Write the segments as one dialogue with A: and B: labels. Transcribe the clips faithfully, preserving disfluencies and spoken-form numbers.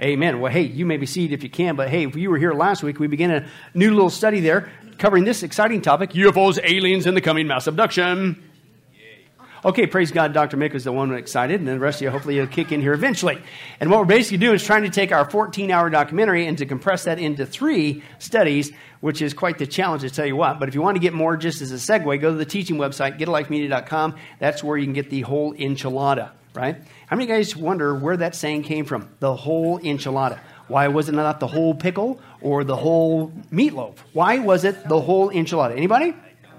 A: Amen. Well, hey, you may be seated if you can, but hey, if you were here last week, we began a new little study there covering this exciting topic, U F Os, aliens, and the coming mass abduction. Okay, praise God, Doctor Mick is the one excited, and the rest of you, hopefully you'll kick in here eventually. And what we're basically doing is trying to take our fourteen-hour documentary and to compress that into three studies, which is quite the challenge, to tell you what. But if you want to get more, just as a segue, go to the teaching website, get a life media dot com. That's where you can get the whole enchilada, right? How many guys wonder where that saying came from? The whole enchilada. Why was it not the whole pickle or the whole meatloaf? Why was it the whole enchilada? Anybody?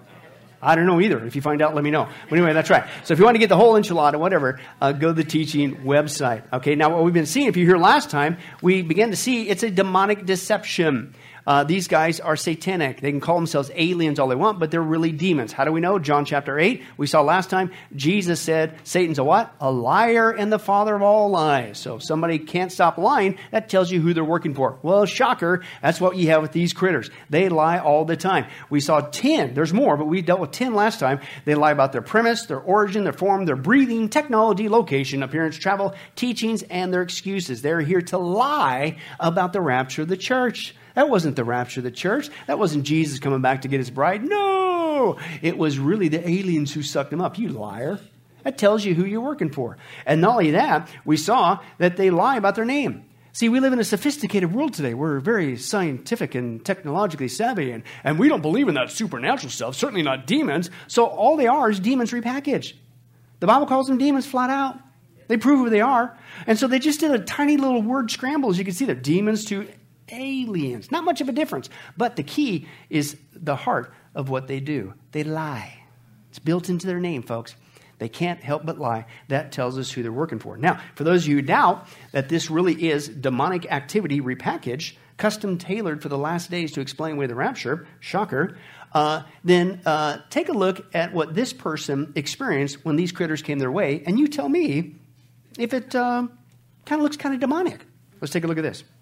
A: I don't know either. If you find out, let me know. But anyway, that's right. So if you want to get the whole enchilada, whatever, uh, go to the teaching website. Okay, now what we've been seeing, if you were here last time, we began to see it's a demonic deception. Uh, these guys are satanic. They can call themselves aliens all they want, but they're really demons. How do we know? John chapter eight, we saw last time, Jesus said, Satan's a what? A liar and the father of all lies. So if somebody can't stop lying, that tells you who they're working for. Well, shocker, that's what you have with these critters. They lie all the time. We saw ten. There's more, but we dealt with ten last time. They lie about their premise, their origin, their form, their breathing, technology, location, appearance, travel, teachings, and their excuses. They're here to lie about the rapture of the church. That wasn't the rapture of the church. That wasn't Jesus coming back to get his bride. No! It was really the aliens who sucked him up. You liar. That tells you who you're working for. And not only that, we saw that they lie about their name. See, we live in a sophisticated world today. We're very scientific and technologically savvy, and, and we don't believe in that supernatural stuff, certainly not demons. So all they are is demons repackaged. The Bible calls them demons flat out. They prove who they are. And so they just did a tiny little word scramble, as you can see there. Demons to aliens. Not much of a difference. But the key is the heart of what they do. They lie. It's built into their name, folks. They can't help but lie. That tells us who they're working for. Now, for those of you who doubt that this really is demonic activity repackaged, custom tailored for the last days to explain away the rapture, shocker, uh, then uh, take a look at what this person experienced when these critters came their way, and you tell me if it uh, kind of looks kind of demonic. Let's take a look at this.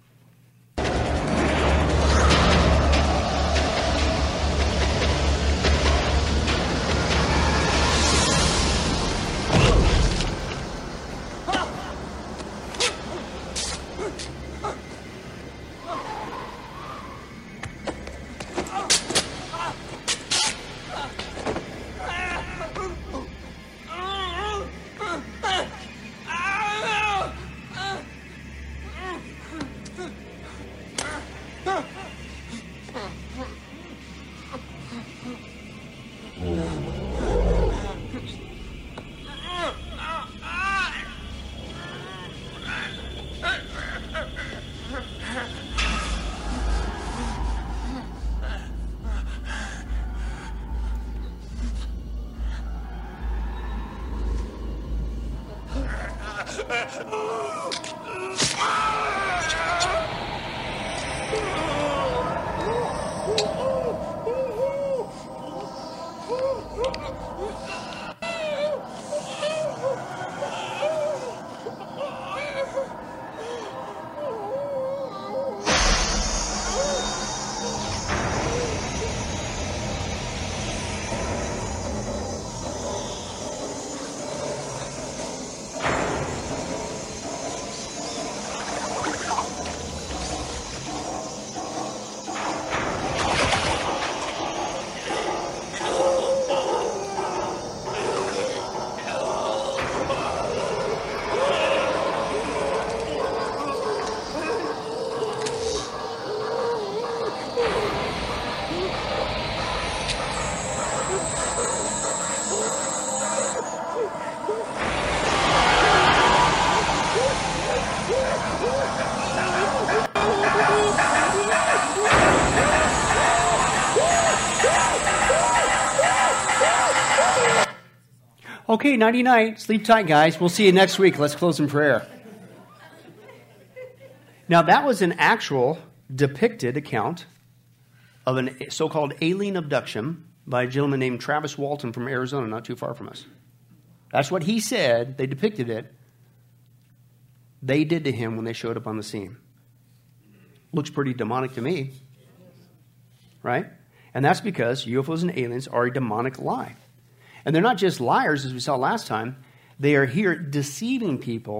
A: Okay, nighty-night. Sleep tight, guys. We'll see you next week. Let's close in prayer. Now, that was an actual depicted account of a so-called alien abduction by a gentleman named Travis Walton from Arizona, not too far from us. That's what he said. They depicted it. They did to him when they showed up on the scene. Looks pretty demonic to me. Right? And that's because U F Os and aliens are a demonic lie. And they're not just liars, as we saw last time. They are here deceiving people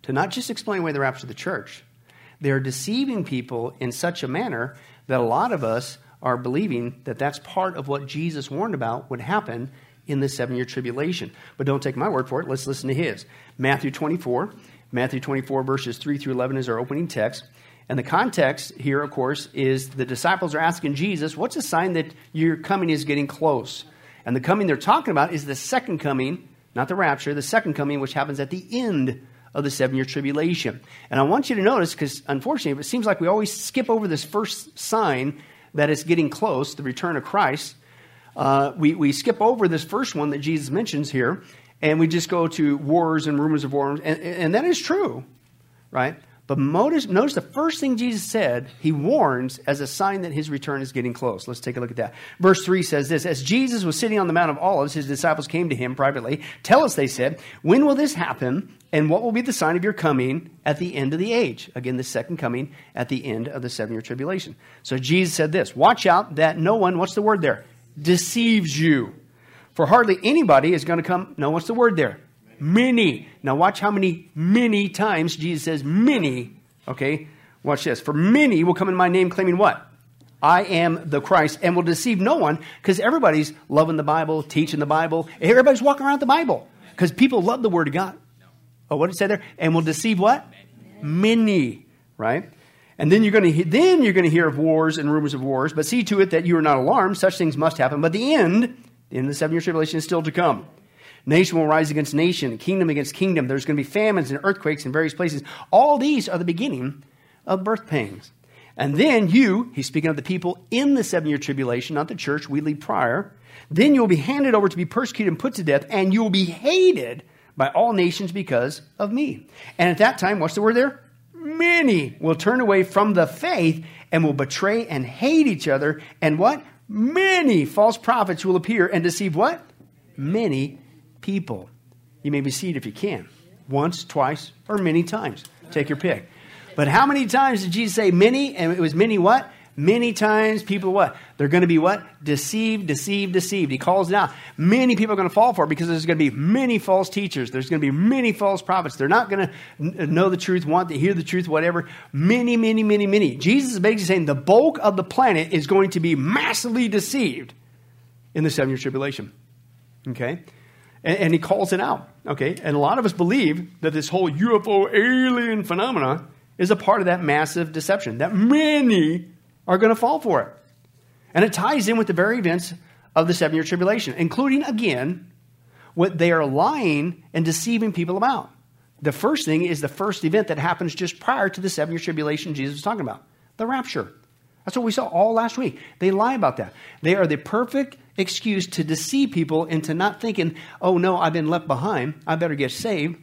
A: to not just explain away the rapture of the church. They're deceiving people in such a manner that a lot of us are believing that that's part of what Jesus warned about would happen in the seven-year tribulation. But don't take my word for it. Let's listen to his. Matthew twenty-four. Matthew twenty-four, verses three through eleven is our opening text. And the context here, of course, is the disciples are asking Jesus, what's a sign that your coming is getting close? And the coming they're talking about is the second coming, not the rapture, the second coming, which happens at the end of the seven-year tribulation. And I want you to notice, because unfortunately, it seems like we always skip over this first sign that it's getting close, the return of Christ. Uh, we, we skip over this first one that Jesus mentions here, and we just go to wars and rumors of wars, and, and that is true, right? But notice, notice the first thing Jesus said, he warns as a sign that his return is getting close. Let's take a look at that. Verse three says this, as Jesus was sitting on the Mount of Olives, his disciples came to him privately. Tell us, they said, when will this happen, and what will be the sign of your coming at the end of the age? Again, the second coming at the end of the seven-year tribulation. So Jesus said this, watch out that no one, what's the word there? Deceives you. For hardly anybody is going to come, no, what's the word there? Many. Now watch how many, many times Jesus says many. Okay, watch this. For many will come in my name claiming what? I am the Christ, and will deceive no one, because everybody's loving the Bible, teaching the Bible. Everybody's walking around the Bible because people love the Word of God. Oh, what did it say there? And will deceive what? Many. Many, right? And then you're going to then you're going to hear of wars and rumors of wars. But see to it that you are not alarmed. Such things must happen. But the end, the end of the seven-year tribulation is still to come. Nation will rise against nation, kingdom against kingdom. There's going to be famines and earthquakes in various places. All these are the beginning of birth pangs. And then you, he's speaking of the people in the seven-year tribulation, not the church, we lead prior. Then you'll be handed over to be persecuted and put to death, and you'll be hated by all nations because of me. And at that time, what's the word there? Many will turn away from the faith and will betray and hate each other. And what? Many false prophets will appear and deceive what? Many people. You may be seated if you can. Once, twice, or many times. Take your pick. But how many times did Jesus say many? And it was many what? Many times people what? They're going to be what? Deceived, deceived, deceived. He calls it out. Many people are going to fall for it because there's going to be many false teachers. There's going to be many false prophets. They're not going to know the truth, want to hear the truth, whatever. Many, many, many, many. Jesus is basically saying the bulk of the planet is going to be massively deceived in the seven-year tribulation. Okay? And, and he calls it out. Okay? And a lot of us believe that this whole U F O alien phenomena is a part of that massive deception, that many are going to fall for it. And it ties in with the very events of the seven-year tribulation, including, again, what they are lying and deceiving people about. The first thing is the first event that happens just prior to the seven-year tribulation Jesus was talking about, the rapture. That's what we saw all last week. They lie about that. They are the perfect excuse to deceive people into not thinking, oh, no, I've been left behind. I better get saved.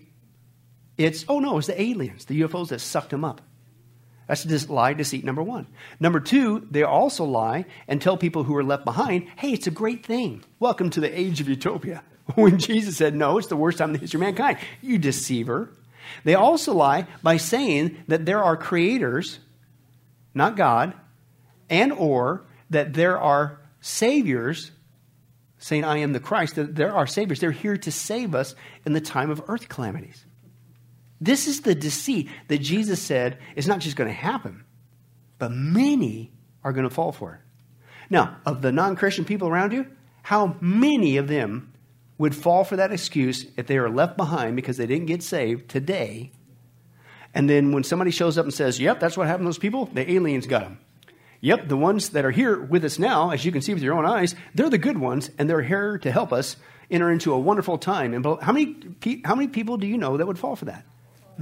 A: It's, oh, no, it's the aliens, the U F Os that sucked them up. That's just lie, deceit, number one. Number two, they also lie and tell people who are left behind, hey, it's a great thing. Welcome to the age of utopia. When Jesus said, no, it's the worst time in the history of mankind. You deceiver. They also lie by saying that there are creators, not God, and or that there are saviors, saying, I am the Christ, that there are saviors. They're here to save us in the time of earth calamities. This is the deceit that Jesus said is not just going to happen, but many are going to fall for it. Now, of the non-Christian people around you, how many of them would fall for that excuse if they are left behind because they didn't get saved today? And then when somebody shows up and says, yep, that's what happened to those people, the aliens got them. Yep, the ones that are here with us now, as you can see with your own eyes, they're the good ones, and they're here to help us enter into a wonderful time. And how many, how many people do you know that would fall for that?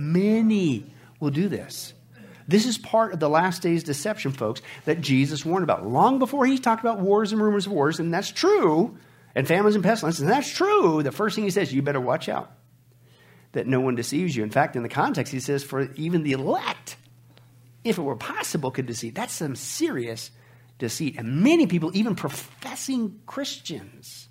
A: Many will do this. This is part of the last days deception, folks, that Jesus warned about. Long before he talked about wars and rumors of wars, and that's true, and famines and pestilence, and that's true, the first thing he says, you better watch out that no one deceives you. In fact, in the context, he says, for even the elect, if it were possible, could deceive. That's some serious deceit. And many people, even professing Christians,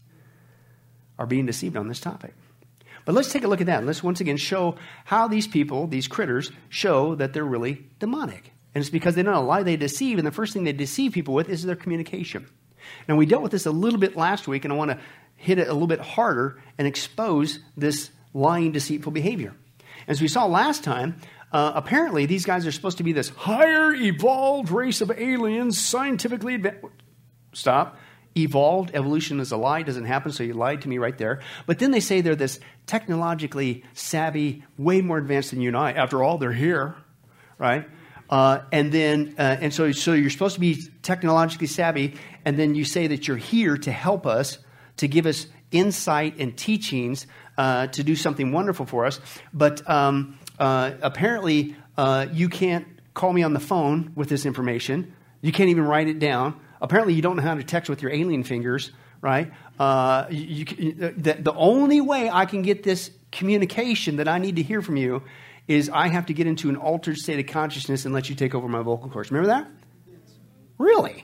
A: are being deceived on this topic. But let's take a look at that. Let's once again show how these people, these critters, show that they're really demonic. And it's because they don't know why they deceive. And the first thing they deceive people with is their communication. Now, we dealt with this a little bit last week, and I want to hit it a little bit harder and expose this lying, deceitful behavior. As we saw last time, uh, apparently these guys are supposed to be this higher evolved race of aliens, scientifically advanced. Stop. Evolved. Evolution is a lie. It doesn't happen, so you lied to me right there. But then they say they're this technologically savvy, way more advanced than you and I. After all, they're here, right? Uh, and then, uh, and so, so you're supposed to be technologically savvy, and then you say that you're here to help us, to give us insight and teachings, uh, to do something wonderful for us. But um, uh, apparently, uh, you can't call me on the phone with this information. You can't even write it down. Apparently, you don't know how to text with your alien fingers, right? Uh, you, you, the, the only way I can get this communication that I need to hear from you is I have to get into an altered state of consciousness and let you take over my vocal cords. Remember that? Yes. Really?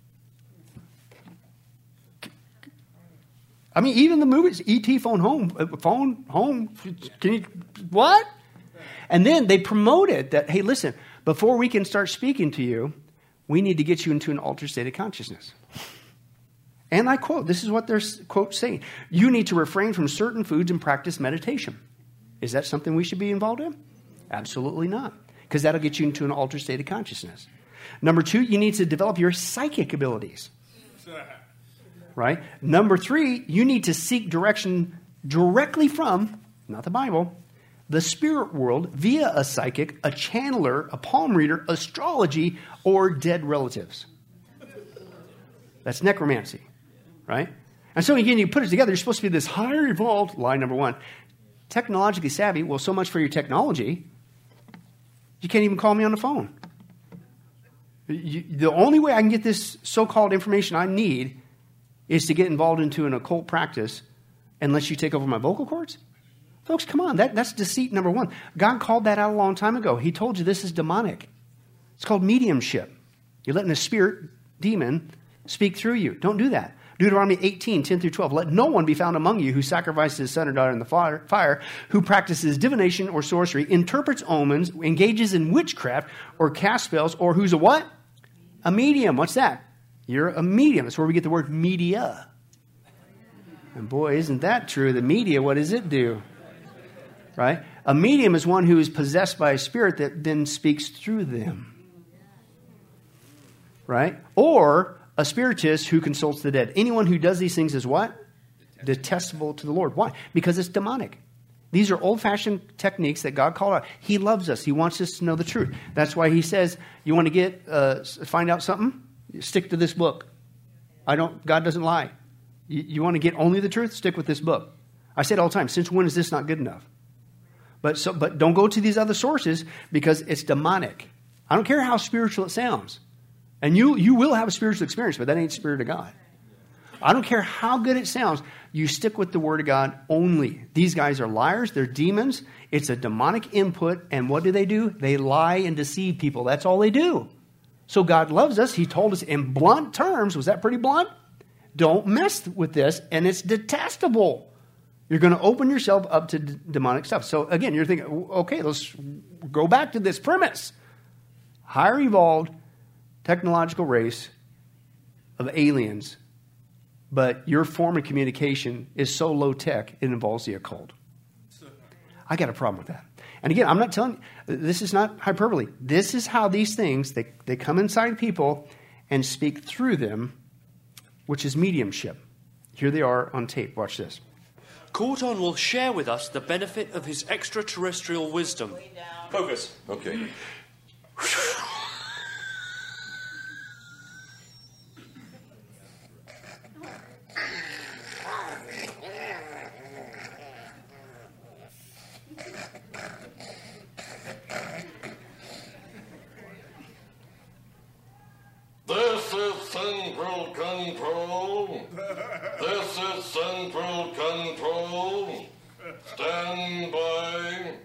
A: I mean, even the movies, E T phone home, phone home, can you, what? And then they promoted that, hey, listen, before we can start speaking to you, we need to get you into an altered state of consciousness. And I quote, this is what they're, quote, saying. You need to refrain from certain foods and practice meditation. Is that something we should be involved in? Absolutely not. Because that'll get you into an altered state of consciousness. Number two, you need to develop your psychic abilities. Right? Number three, you need to seek direction directly from, not the Bible, the spirit world via a psychic, a channeler, a palm reader, astrology, or dead relatives. That's necromancy, right? And so again, you put it together, you're supposed to be this higher evolved, lie number one, technologically savvy. Well, so much for your technology. You can't even call me on the phone. You, the only way I can get this so-called information I need is to get involved into an occult practice unless you take over my vocal cords. Folks, come on. That, that's deceit number one. God called that out a long time ago. He told you this is demonic. It's called mediumship. You're letting a spirit, demon, speak through you. Don't do that. Deuteronomy eighteen, ten through twelve. Let no one be found among you who sacrifices his son or daughter in the fire, who practices divination or sorcery, interprets omens, engages in witchcraft, or casts spells, or who's a what? A medium. What's that? You're a medium. That's where we get the word media. And boy, isn't that true? The media, what does it do? Right? A medium is one who is possessed by a spirit that then speaks through them. Right? Or a spiritist who consults the dead. Anyone who does these things is what? Detestable, Detestable to the Lord. Why? Because it's demonic. These are old-fashioned techniques that God called out. He loves us. He wants us to know the truth. That's why he says, you want to get uh, find out something? Stick to this book. I don't. God doesn't lie. You, you want to get only the truth? Stick with this book. I say it all the time. Since when is this not good enough? But so, but don't go to these other sources because it's demonic. I don't care how spiritual it sounds. And you you will have a spiritual experience, but that ain't the Spirit of God. I don't care how good it sounds. You stick with the Word of God only. These guys are liars. They're demons. It's a demonic input. And what do they do? They lie and deceive people. That's all they do. So God loves us. He told us in blunt terms. Was that pretty blunt? Don't mess with this. And it's detestable. You're going to open yourself up to d- demonic stuff. So again, you're thinking, okay, let's go back to this premise. Higher evolved technological race of aliens, but your form of communication is so low tech, it involves the occult. I got a problem with that. And again, I'm not telling you, this is not hyperbole. This is how these things, they, they come inside people and speak through them, which is mediumship. Here they are on tape. Watch this.
B: Cordon will share with us the benefit of his extraterrestrial wisdom. Focus.
C: Okay.
D: This is Central Control. This is Central Control. Stand by.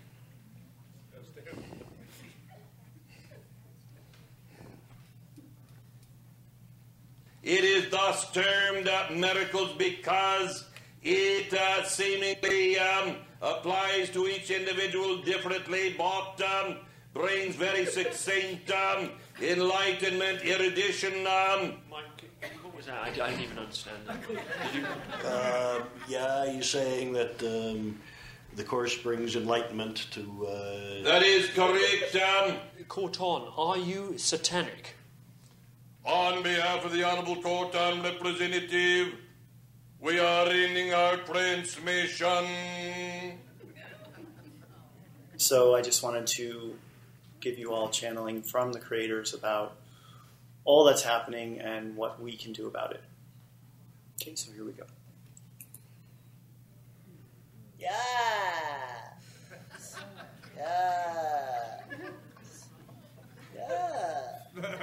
D: It is thus termed uh, miracles because it uh, seemingly um, applies to each individual differently, but um, brings very succinct um, enlightenment, erudition. Um,
B: Mike, what was that? I, I didn't even understand that. Did you?
E: Uh, yeah, you're saying that um,
C: the course brings enlightenment to... Uh...
D: That is correct. Um,
B: Corton, are you satanic?
D: On behalf of the Honorable Corton Representative, we are ending our transmission.
E: So I just wanted to give you all channeling from the creators about all that's happening and what we can do about it. Okay, so here we go.
F: Yeah. Yeah. Yeah.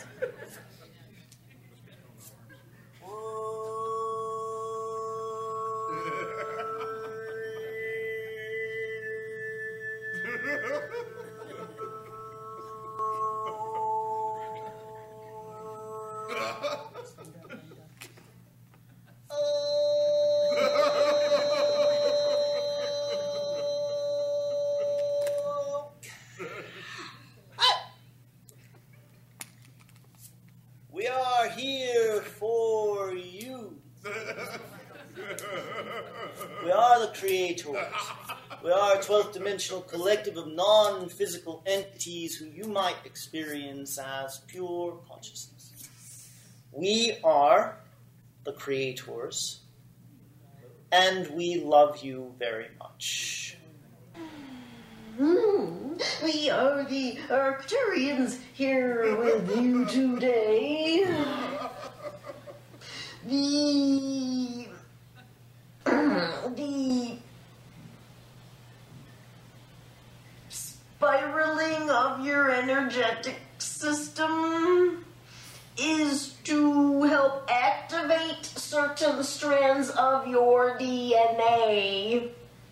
F: We are here for you. We are the creators. We are a twelfth dimensional collective of non-physical entities who you might experience as pure consciousness. We are the creators, and we love you very much.
G: Hmm. We are the Arcturians here with you today. The... the... spiraling of your energetic system is to help activate certain strands of your D N A.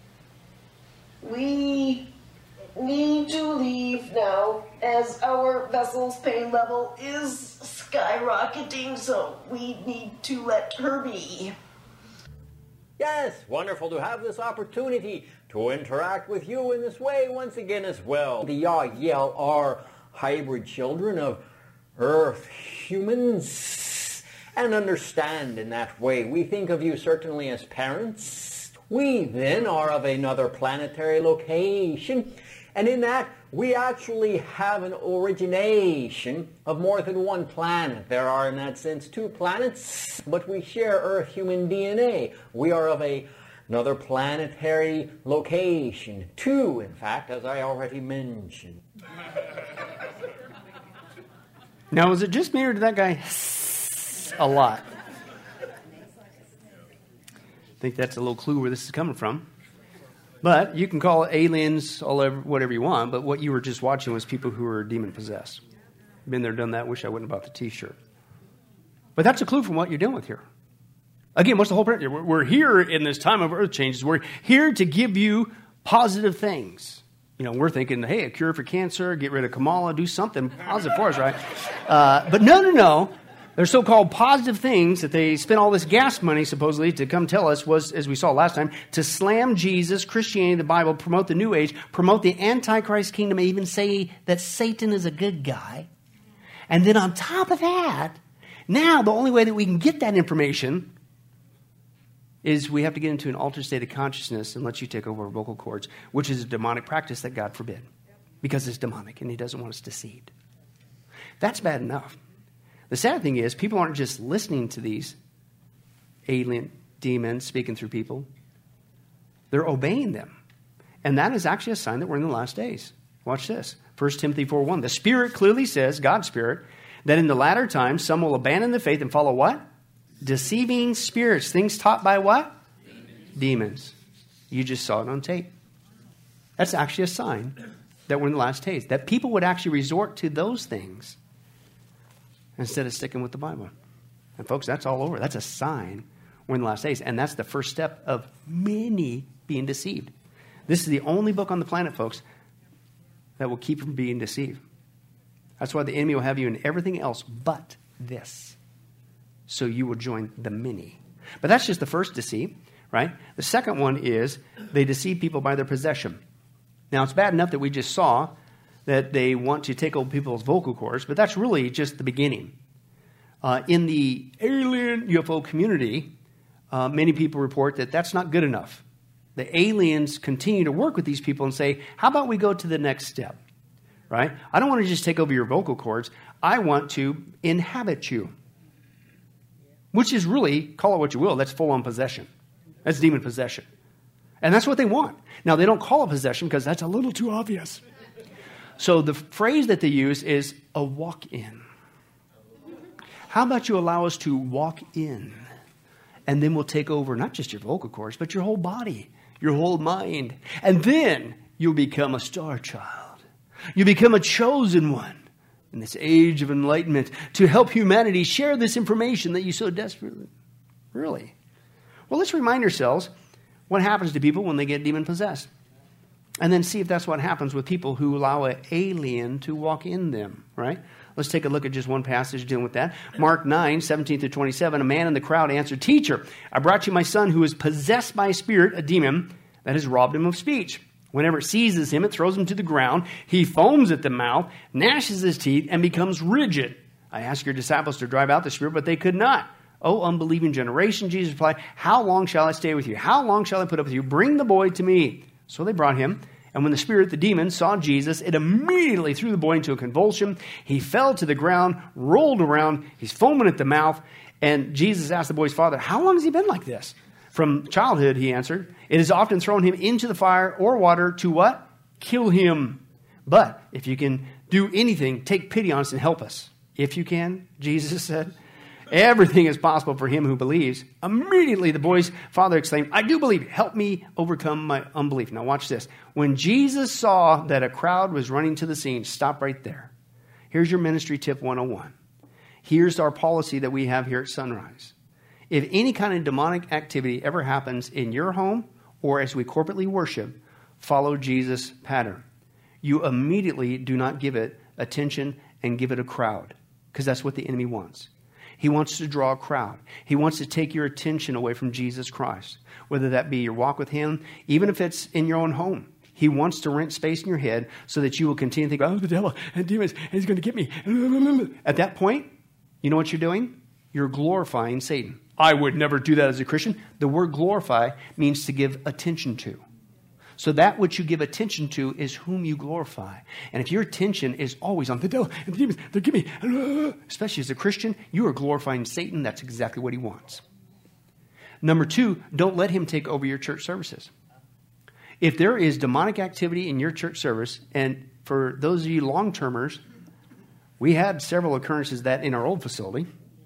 G: We need to leave now, as our vessel's pain level is skyrocketing, so we need to let her be.
H: Yes, wonderful to have this opportunity to interact with you in this way once again as well. The Yahyel are hybrid children of Earth humans, and understand in that way. We think of you certainly as parents. We then are of another planetary location, and in that we actually have an origination of more than one planet. There are in that sense two planets, but we share Earth human D N A. We are of a, another planetary location. Two, in fact, as I already mentioned.
A: Now, was it just me or did that guy a lot? I think that's a little clue where this is coming from. But you can call it aliens, all over, whatever you want, but what you were just watching was people who were demon-possessed. Been there, done that, wish I wouldn't have bought the T-shirt. But that's a clue from what you're dealing with here. Again, what's the whole point? We're here in this time of earth changes. We're here to give you positive things. You know, we're thinking, hey, a cure for cancer, get rid of Kamala, do something positive for us, right? Uh, but no, no, no. They're so-called positive things that they spent all this gas money, supposedly, to come tell us was, as we saw last time, to slam Jesus, Christianity, the Bible, promote the New Age, promote the Antichrist kingdom, even say that Satan is a good guy. And then on top of that, now the only way that we can get that information is we have to get into an altered state of consciousness and let you take over our vocal cords, which is a demonic practice that God forbid, because it's demonic and he doesn't want us deceived. That's bad enough. The sad thing is, people aren't just listening to these alien demons speaking through people. They're obeying them. And that is actually a sign that we're in the last days. Watch this. First Timothy four one. The Spirit clearly says, God's Spirit, that in the latter times some will abandon the faith and follow what? Deceiving spirits. Things taught by what? Demons. Demons. You just saw it on tape. That's actually a sign that we're in the last days. That people would actually resort to those things instead of sticking with the Bible. And folks, that's all over. That's a sign we're in the last days. And that's the first step of many being deceived. This is the only book on the planet, folks, that will keep you from being deceived. That's why the enemy will have you in everything else but this. So you will join the many. But that's just the first deceit, right? The second one is they deceive people by their possession. Now, it's bad enough that we just saw that they want to take over people's vocal cords, but that's really just the beginning. Uh, in the alien U F O community, uh, many people report that that's not good enough. The aliens continue to work with these people and say, how about we go to the next step, right? I don't want to just take over your vocal cords. I want to inhabit you, which is really, call it what you will, that's full-on possession. That's demon possession. And that's what they want. Now, they don't call it possession because that's a little too obvious. So the phrase that they use is a walk-in. How about you allow us to walk in, and then we'll take over not just your vocal cords, but your whole body, your whole mind. And then you'll become a star child. You become a chosen one in this age of enlightenment to help humanity share this information that you so desperately. Really? Well, let's remind ourselves what happens to people when they get demon possessed. And then see if that's what happens with people who allow an alien to walk in them, right? Let's take a look at just one passage dealing with that. Mark nine, seventeen through twenty-seven. A man in the crowd answered, Teacher, I brought you my son who is possessed by a spirit, a demon, that has robbed him of speech. Whenever it seizes him, it throws him to the ground. He foams at the mouth, gnashes his teeth, and becomes rigid. I asked your disciples to drive out the spirit, but they could not. O unbelieving generation, Jesus replied, how long shall I stay with you? How long shall I put up with you? Bring the boy to me. So they brought him. And when the spirit, the demon, saw Jesus, it immediately threw the boy into a convulsion. He fell to the ground, rolled around. He's foaming at the mouth. And Jesus asked the boy's father, how long has he been like this? From childhood, he answered. It has often thrown him into the fire or water to what? Kill him. But if you can do anything, take pity on us and help us. If you can, Jesus said. Everything is possible for him who believes. Immediately the boy's father exclaimed, I do believe. Help me overcome my unbelief. Now watch this. When Jesus saw that a crowd was running to the scene, stop right there. Here's your ministry tip one oh one. Here's our policy that we have here at Sunrise. If any kind of demonic activity ever happens in your home or as we corporately worship, follow Jesus' pattern. You immediately do not give it attention and give it a crowd, because that's what the enemy wants. He wants to draw a crowd. He wants to take your attention away from Jesus Christ, whether that be your walk with him, even if it's in your own home. He wants to rent space in your head so that you will continue to think, oh, the devil and demons, and he's going to get me. At that point, you know what you're doing? You're glorifying Satan. I would never do that as a Christian. The word glorify means to give attention to. So that which you give attention to is whom you glorify. And if your attention is always on the devil and the demons, they're giving me, especially as a Christian, you are glorifying Satan. That's exactly what he wants. Number two, don't let him take over your church services. If there is demonic activity in your church service, and for those of you long-termers, we had several occurrences of that in our old facility.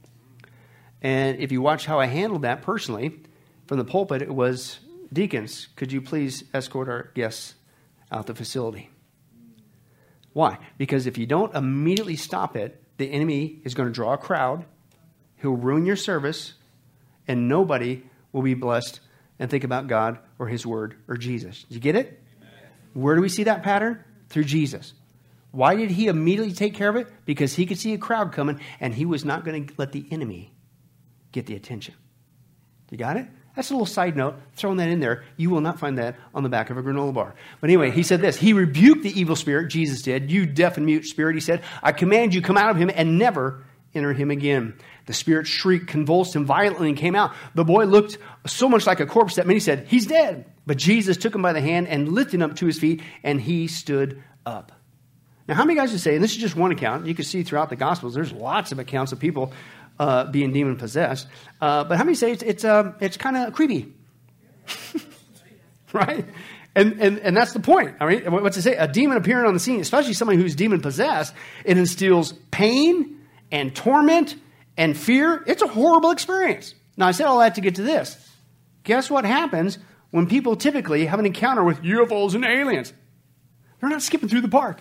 A: And if you watch how I handled that personally, from the pulpit, it was, deacons, could you please escort our guests out the facility? Why? Because if you don't immediately stop it, the enemy is going to draw a crowd. He'll ruin your service, and nobody will be blessed and think about God or his word or Jesus. Did you get it? Amen. Where do we see that pattern? Through Jesus. Why did he immediately take care of it? Because he could see a crowd coming, and he was not going to let the enemy get the attention. You got it? That's a little side note, throwing that in there. You will not find that on the back of a granola bar. But anyway, he said this. He rebuked the evil spirit, Jesus did. You deaf and mute spirit, he said, I command you, come out of him and never enter him again. The spirit shrieked, convulsed him violently, and came out. The boy looked so much like a corpse that many said, he's dead. But Jesus took him by the hand and lifted him up to his feet, and he stood up. Now, how many guys would say, and this is just one account, you can see throughout the Gospels, there's lots of accounts of people Uh, being demon possessed, uh, but how many say it's it's, uh, it's kind of creepy, right? And, and and that's the point. I mean, what's it say? A demon appearing on the scene, especially somebody who's demon possessed, it instills pain and torment and fear. It's a horrible experience. Now, I said all that to get to this. Guess what happens when people typically have an encounter with U F Os and aliens? They're not skipping through the park.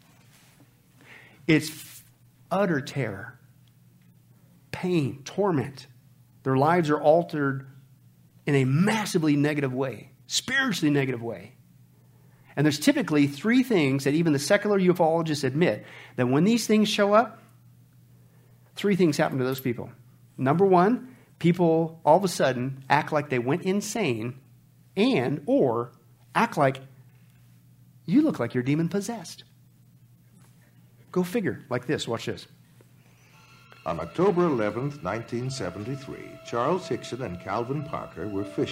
A: It's utter terror. Pain, torment. Their lives are altered in a massively negative way, spiritually negative way. And there's typically three things that even the secular ufologists admit, that when these things show up, three things happen to those people. Number one, people all of a sudden act like they went insane and or act like you look like you're demon possessed. Go figure, like this. Watch this.
I: On October eleventh, nineteen seventy-three, Charles Hickson and Calvin Parker were fishing.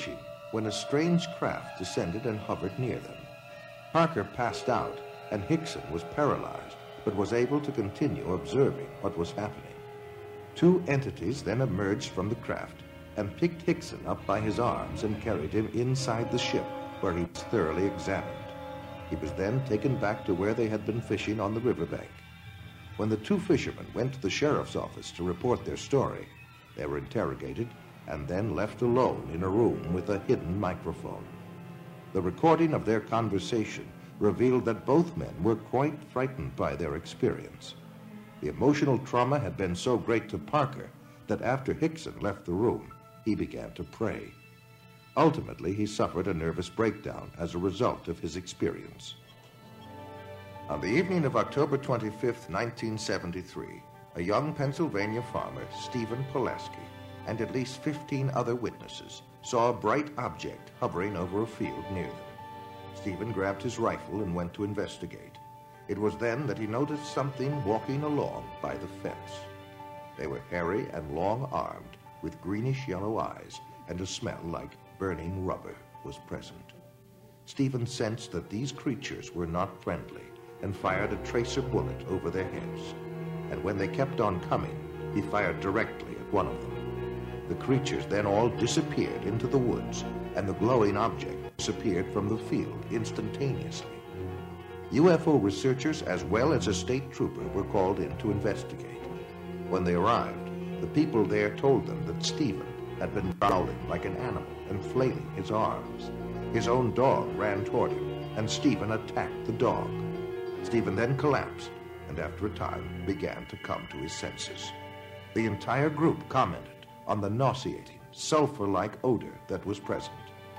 I: when a strange craft descended and hovered near them. Parker passed out, and Hickson was paralyzed, but was able to continue observing what was happening. Two entities then emerged from the craft and picked Hickson up by his arms and carried him inside the ship, where he was thoroughly examined. He was then taken back to where they had been fishing on the riverbank. When the two fishermen went to the sheriff's office to report their story, they were interrogated and then left alone in a room with a hidden microphone. The recording of their conversation revealed that both men were quite frightened by their experience. The emotional trauma had been so great to Parker that after Hickson left the room, he began to pray. Ultimately, he suffered a nervous breakdown as a result of his experience. On the evening of October twenty-fifth, nineteen seventy-three, a young Pennsylvania farmer, Stephen Pulaski, and at least fifteen other witnesses saw a bright object hovering over a field near them. Stephen grabbed his rifle and went to investigate. It was then that he noticed something walking along by the fence. They were hairy and long-armed, with greenish-yellow eyes, and a smell like burning rubber was present. Stephen sensed that these creatures were not friendly and fired a tracer bullet over their heads. And when they kept on coming, he fired directly at one of them. The creatures then all disappeared into the woods, and the glowing object disappeared from the field instantaneously. U F O researchers as well as a state trooper were called in to investigate. When they arrived, the people there told them that Stephen had been growling like an animal and flailing his arms. His own dog ran toward him, and Stephen attacked the dog. Stephen then collapsed, and after a time began to come to his senses. The entire group commented on the nauseating, sulfur-like odor that was present.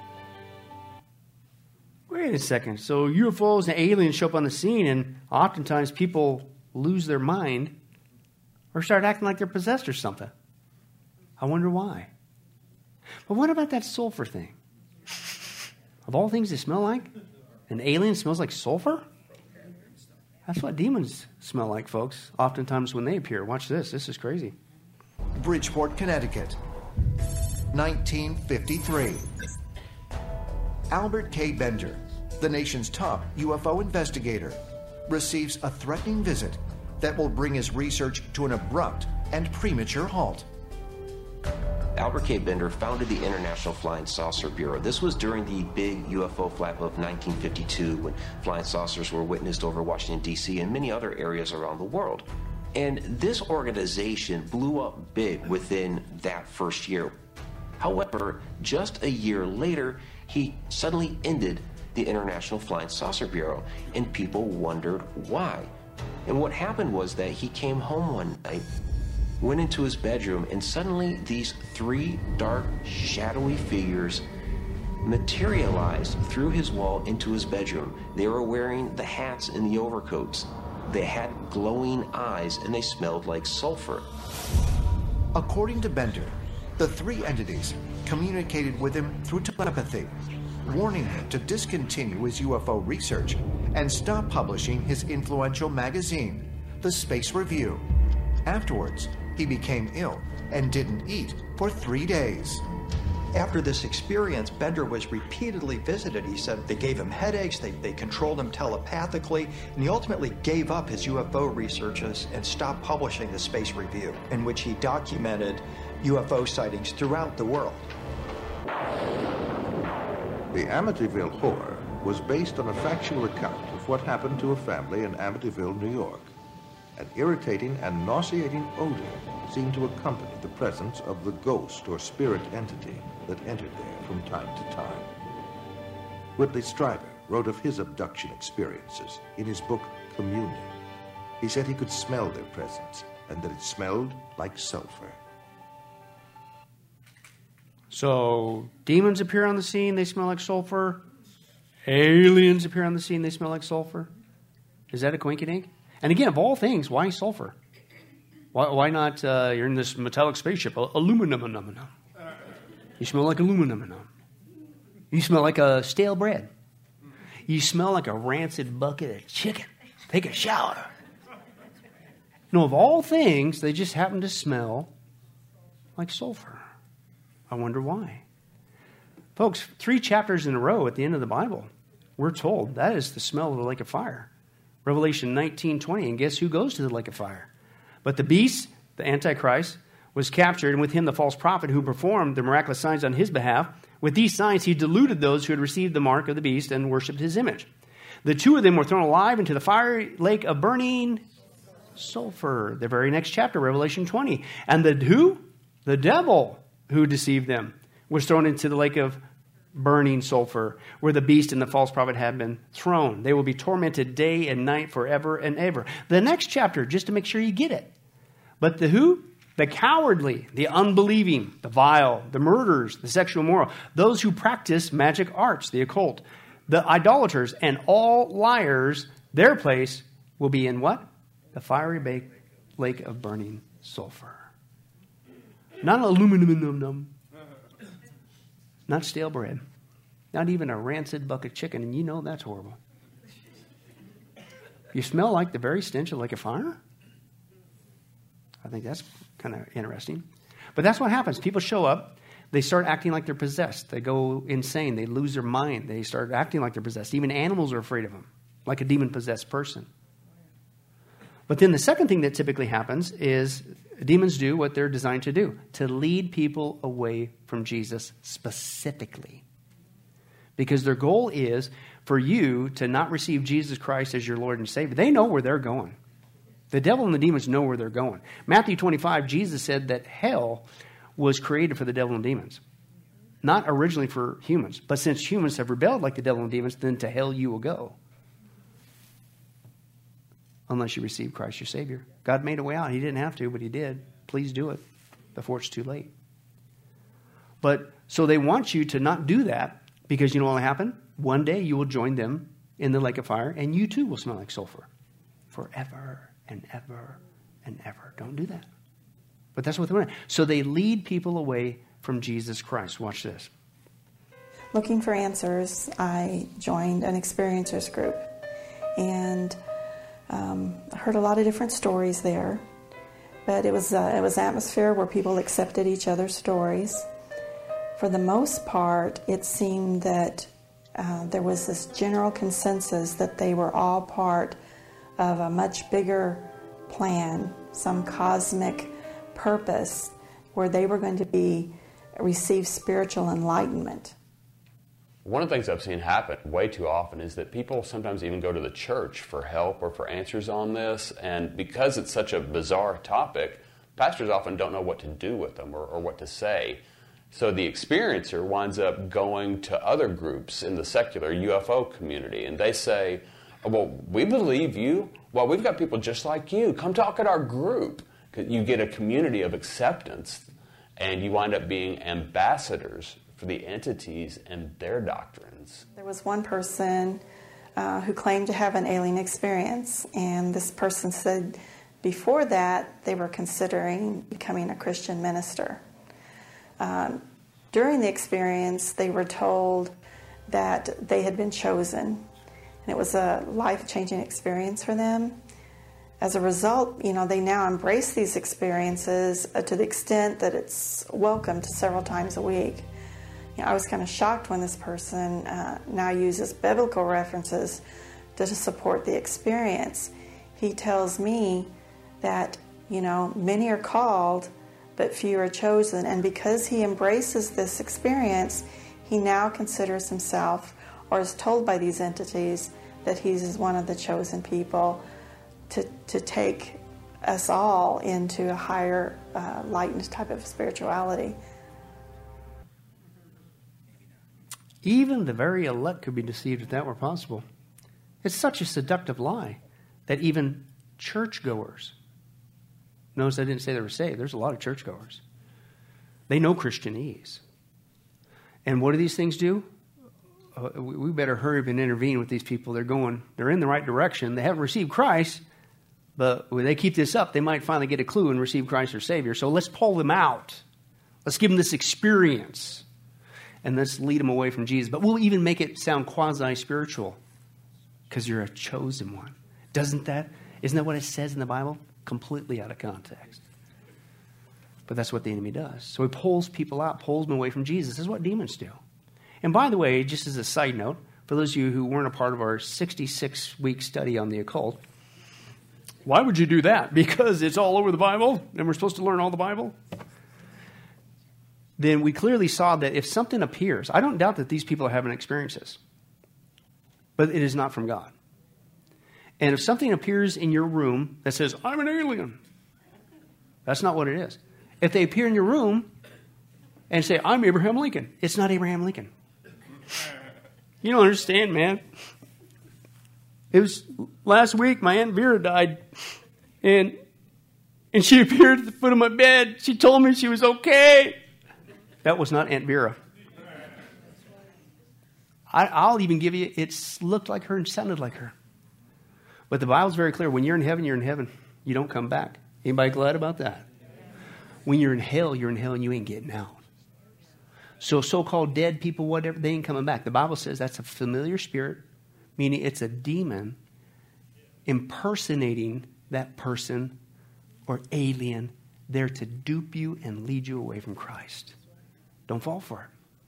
A: Wait a second. So U F Os and aliens show up on the scene, and oftentimes people lose their mind or start acting like they're possessed or something. I wonder why. But what about that sulfur thing? Of all things they smell like, an alien smells like sulfur? That's what demons smell like, folks, oftentimes when they appear. Watch this. This is crazy.
J: Bridgeport, Connecticut, nineteen fifty-three. Albert K. Bender, the nation's top U F O investigator, receives a threatening visit that will bring his research to an abrupt and premature halt.
K: Albert K. Bender founded the International Flying Saucer Bureau. This was during the big U F O flap of nineteen fifty-two, when flying saucers were witnessed over Washington, D C and many other areas around the world. And this organization blew up big within that first year. However, just a year later, he suddenly ended the International Flying Saucer Bureau, and people wondered why. And what happened was that he came home one night, went into his bedroom, and suddenly these three dark, shadowy figures materialized through his wall into his bedroom. They were wearing the hats and the overcoats. They had glowing eyes, and they smelled like sulfur.
J: According to Bender, the three entities communicated with him through telepathy, warning him to discontinue his U F O research and stop publishing his influential magazine, The Space Review. Afterwards, he became ill and didn't eat for three days.
L: After this experience, Bender was repeatedly visited. He said they gave him headaches, they, they controlled him telepathically, and he ultimately gave up his U F O researches and stopped publishing the Space Review, in which he documented U F O sightings throughout the world.
I: The Amityville Horror was based on a factual account of what happened to a family in Amityville, New York. An irritating and nauseating odor seemed to accompany the presence of the ghost or spirit entity that entered there from time to time. Whitley Strieber wrote of his abduction experiences in his book, Communion. He said he could smell their presence and that it smelled like sulfur.
A: So demons appear on the scene, they smell like sulfur. Aliens appear on the scene, they smell like sulfur. Is that a coinkydink? And again, of all things, why sulfur? Why, why not, uh, you're in this metallic spaceship, aluminum. You smell like aluminum. You smell like a stale bread. You smell like a rancid bucket of chicken. Take a shower. No, of all things, they just happen to smell like sulfur. I wonder why. Folks, three chapters in a row at the end of the Bible, we're told that is the smell of the lake of fire. Revelation nineteen twenty, and guess who goes to the lake of fire? But the beast, the Antichrist, was captured, and with him the false prophet who performed the miraculous signs on his behalf. With these signs he deluded those who had received the mark of the beast and worshipped his image. The two of them were thrown alive into the fiery lake of burning sulfur. The very next chapter, Revelation twenty. And the who? The devil who deceived them was thrown into the lake of burning sulfur, where the beast and the false prophet had been thrown. They will be tormented day and night forever and ever. The next chapter, just to make sure you get it. But the who? The cowardly, the unbelieving, the vile, the murderers, the sexual immoral, those who practice magic arts, the occult, the idolaters, and all liars, their place will be in what? The fiery lake of burning sulfur. Not aluminum, not stale bread, not even a rancid bucket chicken, and you know that's horrible. You smell like the very stench of like a fire? I think that's kind of interesting. But that's what happens. People show up. They start acting like they're possessed. They go insane. They lose their mind. They start acting like they're possessed. Even animals are afraid of them, like a demon-possessed person. But then the second thing that typically happens is demons do what they're designed to do, to lead people away from Jesus specifically. Because their goal is for you to not receive Jesus Christ as your Lord and Savior. They know where they're going. The devil and the demons know where they're going. Matthew twenty-five, Jesus said that hell was created for the devil and demons. Not originally for humans. But since humans have rebelled like the devil and demons, then to hell you will go. Unless you receive Christ your Savior. God made a way out. He didn't have to, but he did. Please do it before it's too late. But so they want you to not do that because you know what will happen? One day you will join them in the lake of fire and you too will smell like sulfur. Forever and ever and ever. Don't do that. But that's what they want. So they lead people away from Jesus Christ. Watch this.
M: Looking for answers, I joined an experiencers group. And um, I heard a lot of different stories there. But it was, uh, it was an atmosphere where people accepted each other's stories. For the most part, it seemed that uh, there was this general consensus that they were all part of a much bigger plan, some cosmic purpose where they were going to be receive spiritual enlightenment.
N: One of the things I've seen happen way too often is that people sometimes even go to the church for help or for answers on this, and because it's such a bizarre topic, pastors often don't know what to do with them or, or what to say. So the experiencer winds up going to other groups in the secular U F O community, and they say, well, we believe you. Well, we've got people just like you. Come talk at our group. You get a community of acceptance, and you wind up being ambassadors for the entities and their doctrines.
M: There was one person uh, who claimed to have an alien experience, and this person said before that they were considering becoming a Christian minister. Um, during the experience, they were told that they had been chosen, and it was a life-changing experience for them. As a result, you know, they now embrace these experiences uh, to the extent that it's welcomed several times a week. You know, I was kind of shocked when this person uh, now uses biblical references to support the experience. He tells me that, you know, many are called, but few are chosen. And because he embraces this experience, he now considers himself, or is told by these entities, that he's one of the chosen people to, to take us all into a higher, uh, lightened type of spirituality.
A: Even the very elect could be deceived if that were possible. It's such a seductive lie that even churchgoers, notice I didn't say they were saved, there's a lot of churchgoers. They know Christianese. And what do these things do? Uh, we better hurry up and intervene with these people. They're going, they're in the right direction. They haven't received Christ, but when they keep this up, they might finally get a clue and receive Christ as Savior. So let's pull them out. Let's give them this experience. And let's lead them away from Jesus. But we'll even make it sound quasi-spiritual because you're a chosen one. Doesn't that, isn't that what it says in the Bible? Completely out of context. But that's what the enemy does. So he pulls people out, pulls them away from Jesus. This is what demons do. And by the way, just as a side note, for those of you who weren't a part of our sixty-six week study on the occult, why would you do that? Because it's all over the Bible and we're supposed to learn all the Bible? Then we clearly saw that if something appears, I don't doubt that these people are having experiences, but it is not from God. And if something appears in your room that says, I'm an alien, that's not what it is. If they appear in your room and say, I'm Abraham Lincoln, it's not Abraham Lincoln. You don't understand, man. It was last week, my Aunt Vera died, and and she appeared at the foot of my bed. She told me she was okay. That was not Aunt Vera. I, I'll even give you, it looked like her and sounded like her. But the Bible's very clear. When you're in heaven, you're in heaven. You don't come back. Anybody glad about that? When you're in hell, you're in hell and you ain't getting out. So so-called dead people, whatever, they ain't coming back. The Bible says that's a familiar spirit, meaning it's a demon impersonating that person or alien there to dupe you and lead you away from Christ. Don't fall for it.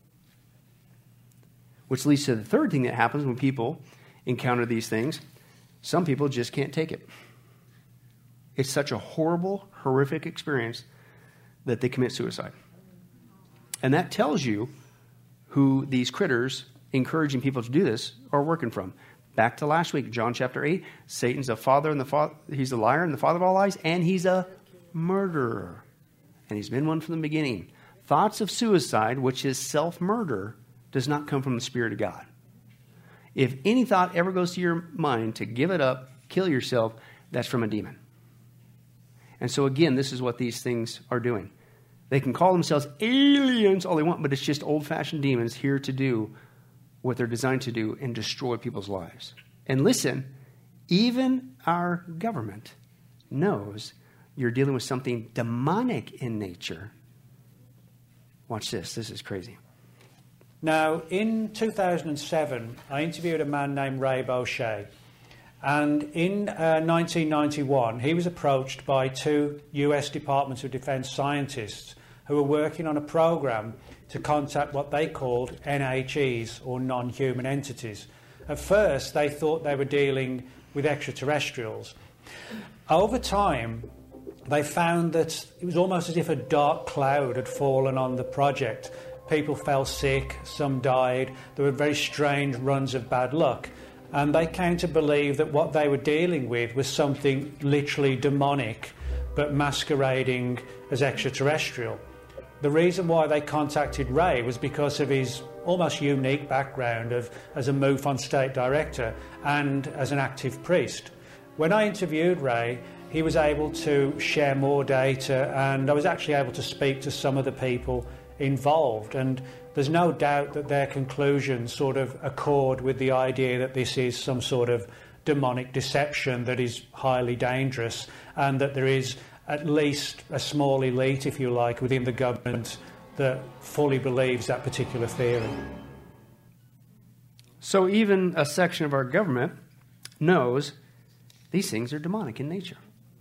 A: Which leads to the third thing that happens when people encounter these things. Some people just can't take it. It's such a horrible, horrific experience that they commit suicide. And that tells you who these critters encouraging people to do this are working from. Back to last week, John chapter eight, Satan's a father and the fa- he's a liar and the father of all lies, and he's a murderer. And he's been one from the beginning. Thoughts of suicide, which is self-murder, does not come from the Spirit of God. If any thought ever goes to your mind to give it up, kill yourself, that's from a demon. And so again, this is what these things are doing. They can call themselves aliens all they want, but it's just old-fashioned demons here to do what they're designed to do and destroy people's lives. And listen, even our government knows you're dealing with something demonic in nature. Watch this. This is crazy.
O: Now, in two thousand seven, I interviewed a man named Ray Boucher. And in uh, nineteen ninety-one, he was approached by two U S Department of Defense scientists who were working on a program to contact what they called N H Es, or non-human entities. At first, they thought they were dealing with extraterrestrials. Over time, they found that it was almost as if a dark cloud had fallen on the project. People fell sick, some died, there were very strange runs of bad luck. And they came to believe that what they were dealing with was something literally demonic, but masquerading as extraterrestrial. The reason why they contacted Ray was because of his almost unique background of as a MUFON state director and as an active priest. When I interviewed Ray, he was able to share more data, and I was actually able to speak to some of the people involved. And there's no doubt that their conclusions sort of accord with the idea that this is some sort of demonic deception that is highly dangerous, and that there is at least a small elite, if you like, within the government that fully believes that particular theory.
A: So even a section of our government knows these things are demonic in nature.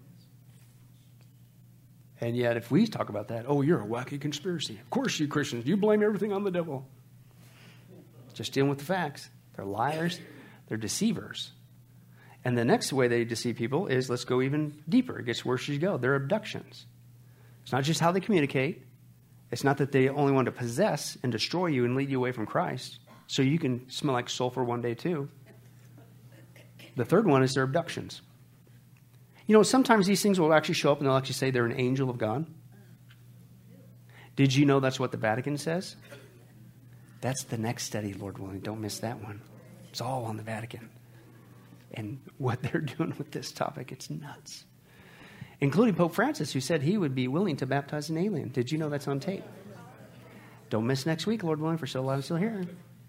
A: And yet if we talk about that, oh, you're a wacky conspiracy. Of course you Christians, you blame everything on the devil. Just dealing with the facts. They're liars. They're deceivers. And the next way they deceive people is, let's go even deeper. It gets worse as you go. They're abductions. It's not just how they communicate. It's not that they only want to possess and destroy you and lead you away from Christ so you can smell like sulfur one day too. The third one is their abductions. You know, sometimes these things will actually show up and they'll actually say they're an angel of God. Did you know that's what the Vatican says? That's the next study, Lord willing. Don't miss that one. It's all on the Vatican. And what they're doing with this topic, it's nuts. Including Pope Francis, who said he would be willing to baptize an alien. Did you know that's on tape? Don't miss next week, Lord willing, for still alive and still here.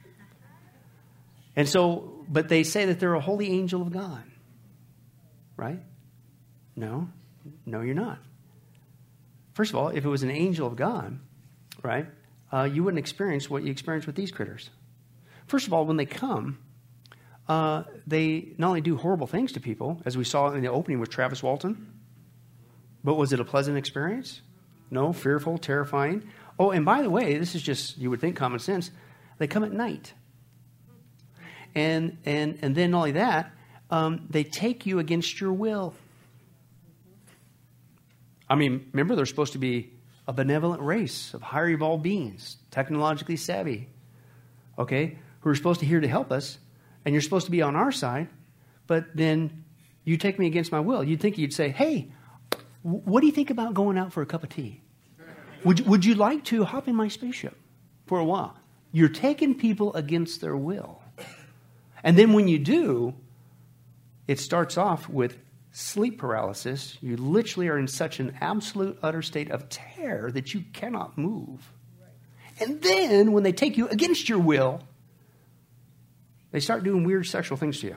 A: And so, but they say that they're a holy angel of God. Right? No. No, you're not. First of all, if it was an angel of God, right, uh, you wouldn't experience what you experience with these critters. First of all, when they come, Uh, they not only do horrible things to people, as we saw in the opening with Travis Walton, but was it a pleasant experience? No, fearful, terrifying. Oh, and by the way, this is just, you would think, common sense. They come at night. And, and, and then not only that, um, they take you against your will. I mean, remember, they're supposed to be a benevolent race of higher evolved beings, technologically savvy, okay, who are supposed to here to help us, and you're supposed to be on our side, but then you take me against my will. You'd think you'd say, hey, what do you think about going out for a cup of tea? Would, would you like to hop in my spaceship for a while? You're taking people against their will. And then when you do, it starts off with sleep paralysis. You literally are in such an absolute, utter state of terror that you cannot move. And then when they take you against your will, they start doing weird sexual things to you.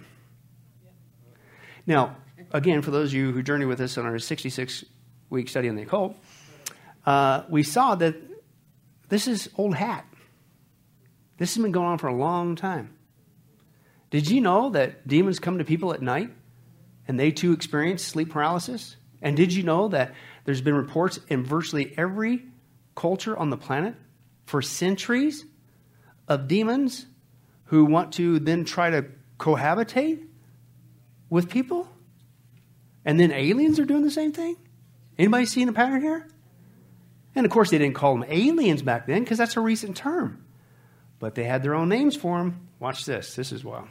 A: Now, again, for those of you who journey with us on our sixty-six week study on the occult, uh, we saw that this is old hat. This has been going on for a long time. Did you know that demons come to people at night and they too experience sleep paralysis? And did you know that there's been reports in virtually every culture on the planet for centuries of demons who want to then try to cohabitate with people? And then aliens are doing the same thing? Anybody seeing a pattern here? And of course they didn't call them aliens back then because that's a recent term. But they had their own names for them. Watch this. This is wild.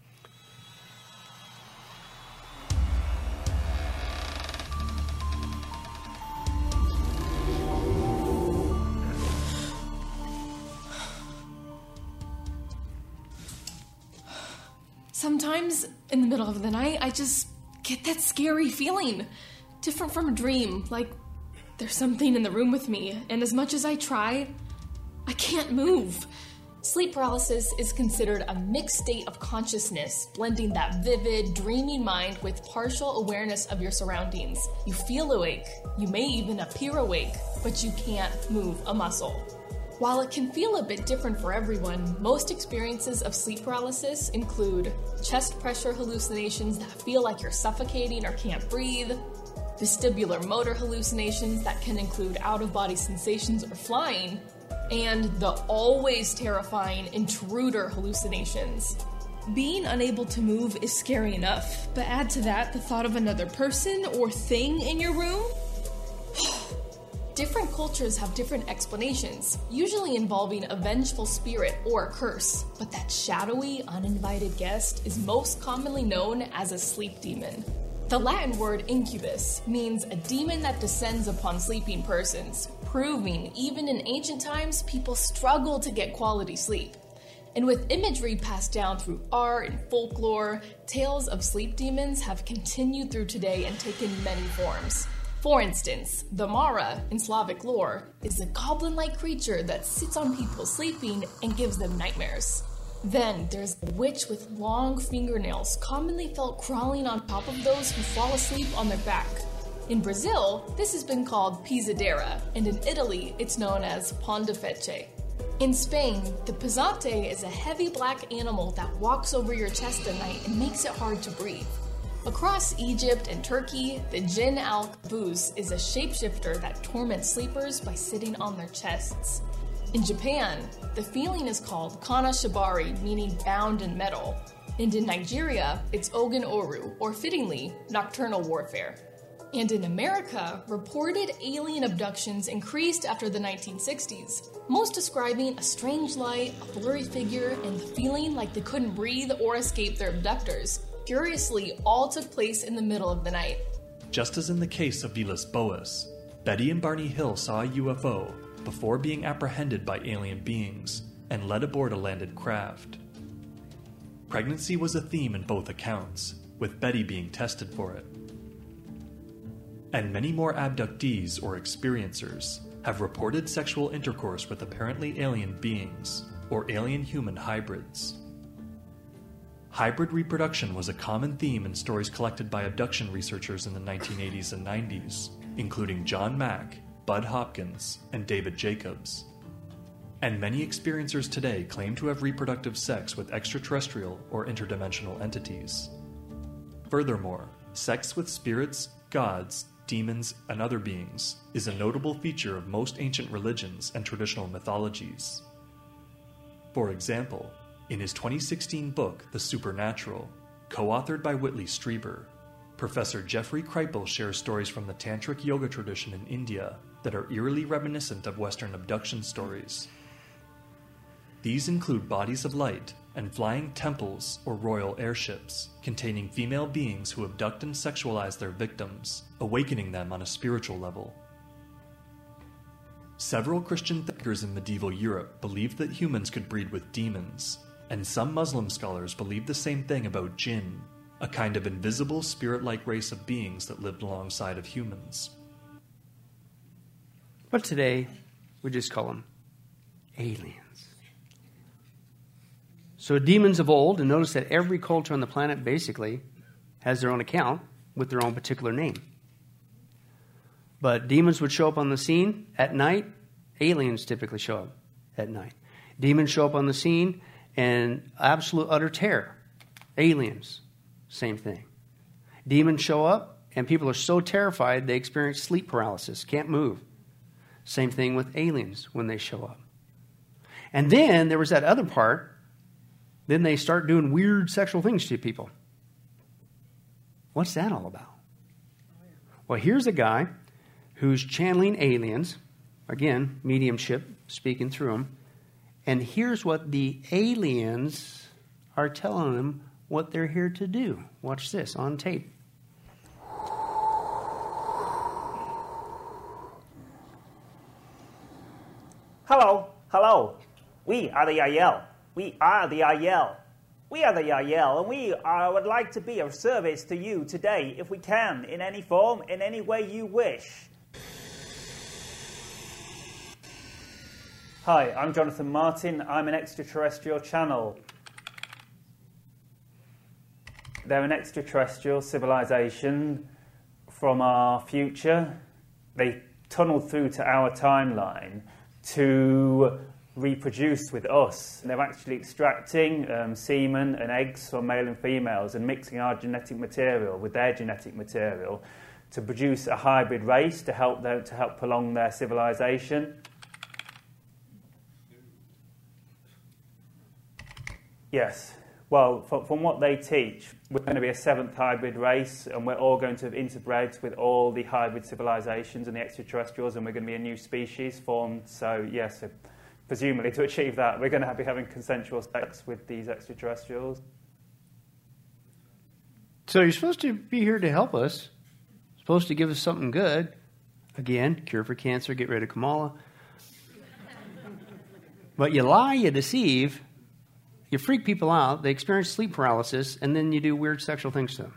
P: Sometimes in the middle of the night, I just get that scary feeling. Different from a dream. Like there's something in the room with me. And as much as I try, I can't move. Sleep paralysis is considered a mixed state of consciousness, blending that vivid, dreamy mind with partial awareness of your surroundings. You feel awake. You may even appear awake, but you can't move a muscle. While it can feel a bit different for everyone, most experiences of sleep paralysis include chest pressure hallucinations that feel like you're suffocating or can't breathe, vestibular motor hallucinations that can include out-of-body sensations or flying, and the always terrifying intruder hallucinations. Being unable to move is scary enough, but add to that the thought of another person or thing in your room? Different cultures have different explanations, usually involving a vengeful spirit or a curse, but that shadowy, uninvited guest is most commonly known as a sleep demon. The Latin word incubus means a demon that descends upon sleeping persons, proving even in ancient times people struggled to get quality sleep. And with imagery passed down through art and folklore, tales of sleep demons have continued through today and taken many forms. For instance, the Mara in Slavic lore is a goblin-like creature that sits on people sleeping and gives them nightmares. Then there's a witch with long fingernails commonly felt crawling on top of those who fall asleep on their back. In Brazil, this has been called pisadera, and in Italy, it's known as pão de fece. In Spain, the pesante is a heavy black animal that walks over your chest at night and makes it hard to breathe. Across Egypt and Turkey, the Jinn al-Kabuz is a shapeshifter that torments sleepers by sitting on their chests. In Japan, the feeling is called kana shibari, meaning bound in metal. And in Nigeria, it's ogun oru, or fittingly, nocturnal warfare. And in America, reported alien abductions increased after the nineteen sixties, most describing a strange light, a blurry figure, and the feeling like they couldn't breathe or escape their abductors. Curiously, all took place in the middle of the night.
Q: Just as in the case of Vilas Boas, Betty and Barney Hill saw a U F O before being apprehended by alien beings and led aboard a landed craft. Pregnancy was a theme in both accounts, with Betty being tested for it. And many more abductees or experiencers have reported sexual intercourse with apparently alien beings, or alien-human hybrids. Hybrid reproduction was a common theme in stories collected by abduction researchers in the nineteen eighties and nineties, including John Mack, Bud Hopkins, and David Jacobs. And many experiencers today claim to have reproductive sex with extraterrestrial or interdimensional entities. Furthermore, sex with spirits, gods, demons, and other beings is a notable feature of most ancient religions and traditional mythologies. For example, in his twenty sixteen book, The Supernatural, co-authored by Whitley Strieber, Professor Jeffrey Kripal shares stories from the Tantric yoga tradition in India that are eerily reminiscent of Western abduction stories. These include bodies of light and flying temples or royal airships containing female beings who abduct and sexualize their victims, awakening them on a spiritual level. Several Christian thinkers in medieval Europe believed that humans could breed with demons, and some Muslim scholars believe the same thing about jinn, a kind of invisible spirit-like race of beings that lived alongside of humans.
A: But today, we just call them aliens. So demons of old, and notice that every culture on the planet basically has their own account with their own particular name. But demons would show up on the scene at night. Aliens typically show up at night. Demons show up on the scene and absolute utter terror. Aliens, same thing. Demons show up and people are so terrified they experience sleep paralysis, can't move. Same thing with aliens when they show up. And then there was that other part. Then they start doing weird sexual things to people. What's that all about? Well, here's a guy who's channeling aliens. Again, mediumship, speaking through them. And here's what the aliens are telling him what they're here to do. Watch this on tape.
R: Hello, hello. We are the Yael. We are the Yael. We are the Yael, and we are, would like to be of service to you today, if we can, in any form, in any way you wish. Hi, I'm Jonathan Martin. I'm an extraterrestrial channel. They're an extraterrestrial civilization from our future. They tunneled through to our timeline to reproduce with us. They're actually extracting um, semen and eggs from male and females and mixing our genetic material with their genetic material to produce a hybrid race to help them, to help prolong their civilization. Yes. Well, from, from what they teach, we're going to be a seventh hybrid race, and we're all going to have interbred with all the hybrid civilizations and the extraterrestrials, and we're going to be a new species formed. So, yes, so presumably to achieve that, we're going to have, be having consensual sex with these extraterrestrials.
A: So you're supposed to be here to help us, supposed to give us something good. Again, cure for cancer, get rid of Kamala. But you lie, you deceive, you freak people out, they experience sleep paralysis, and then you do weird sexual things to them.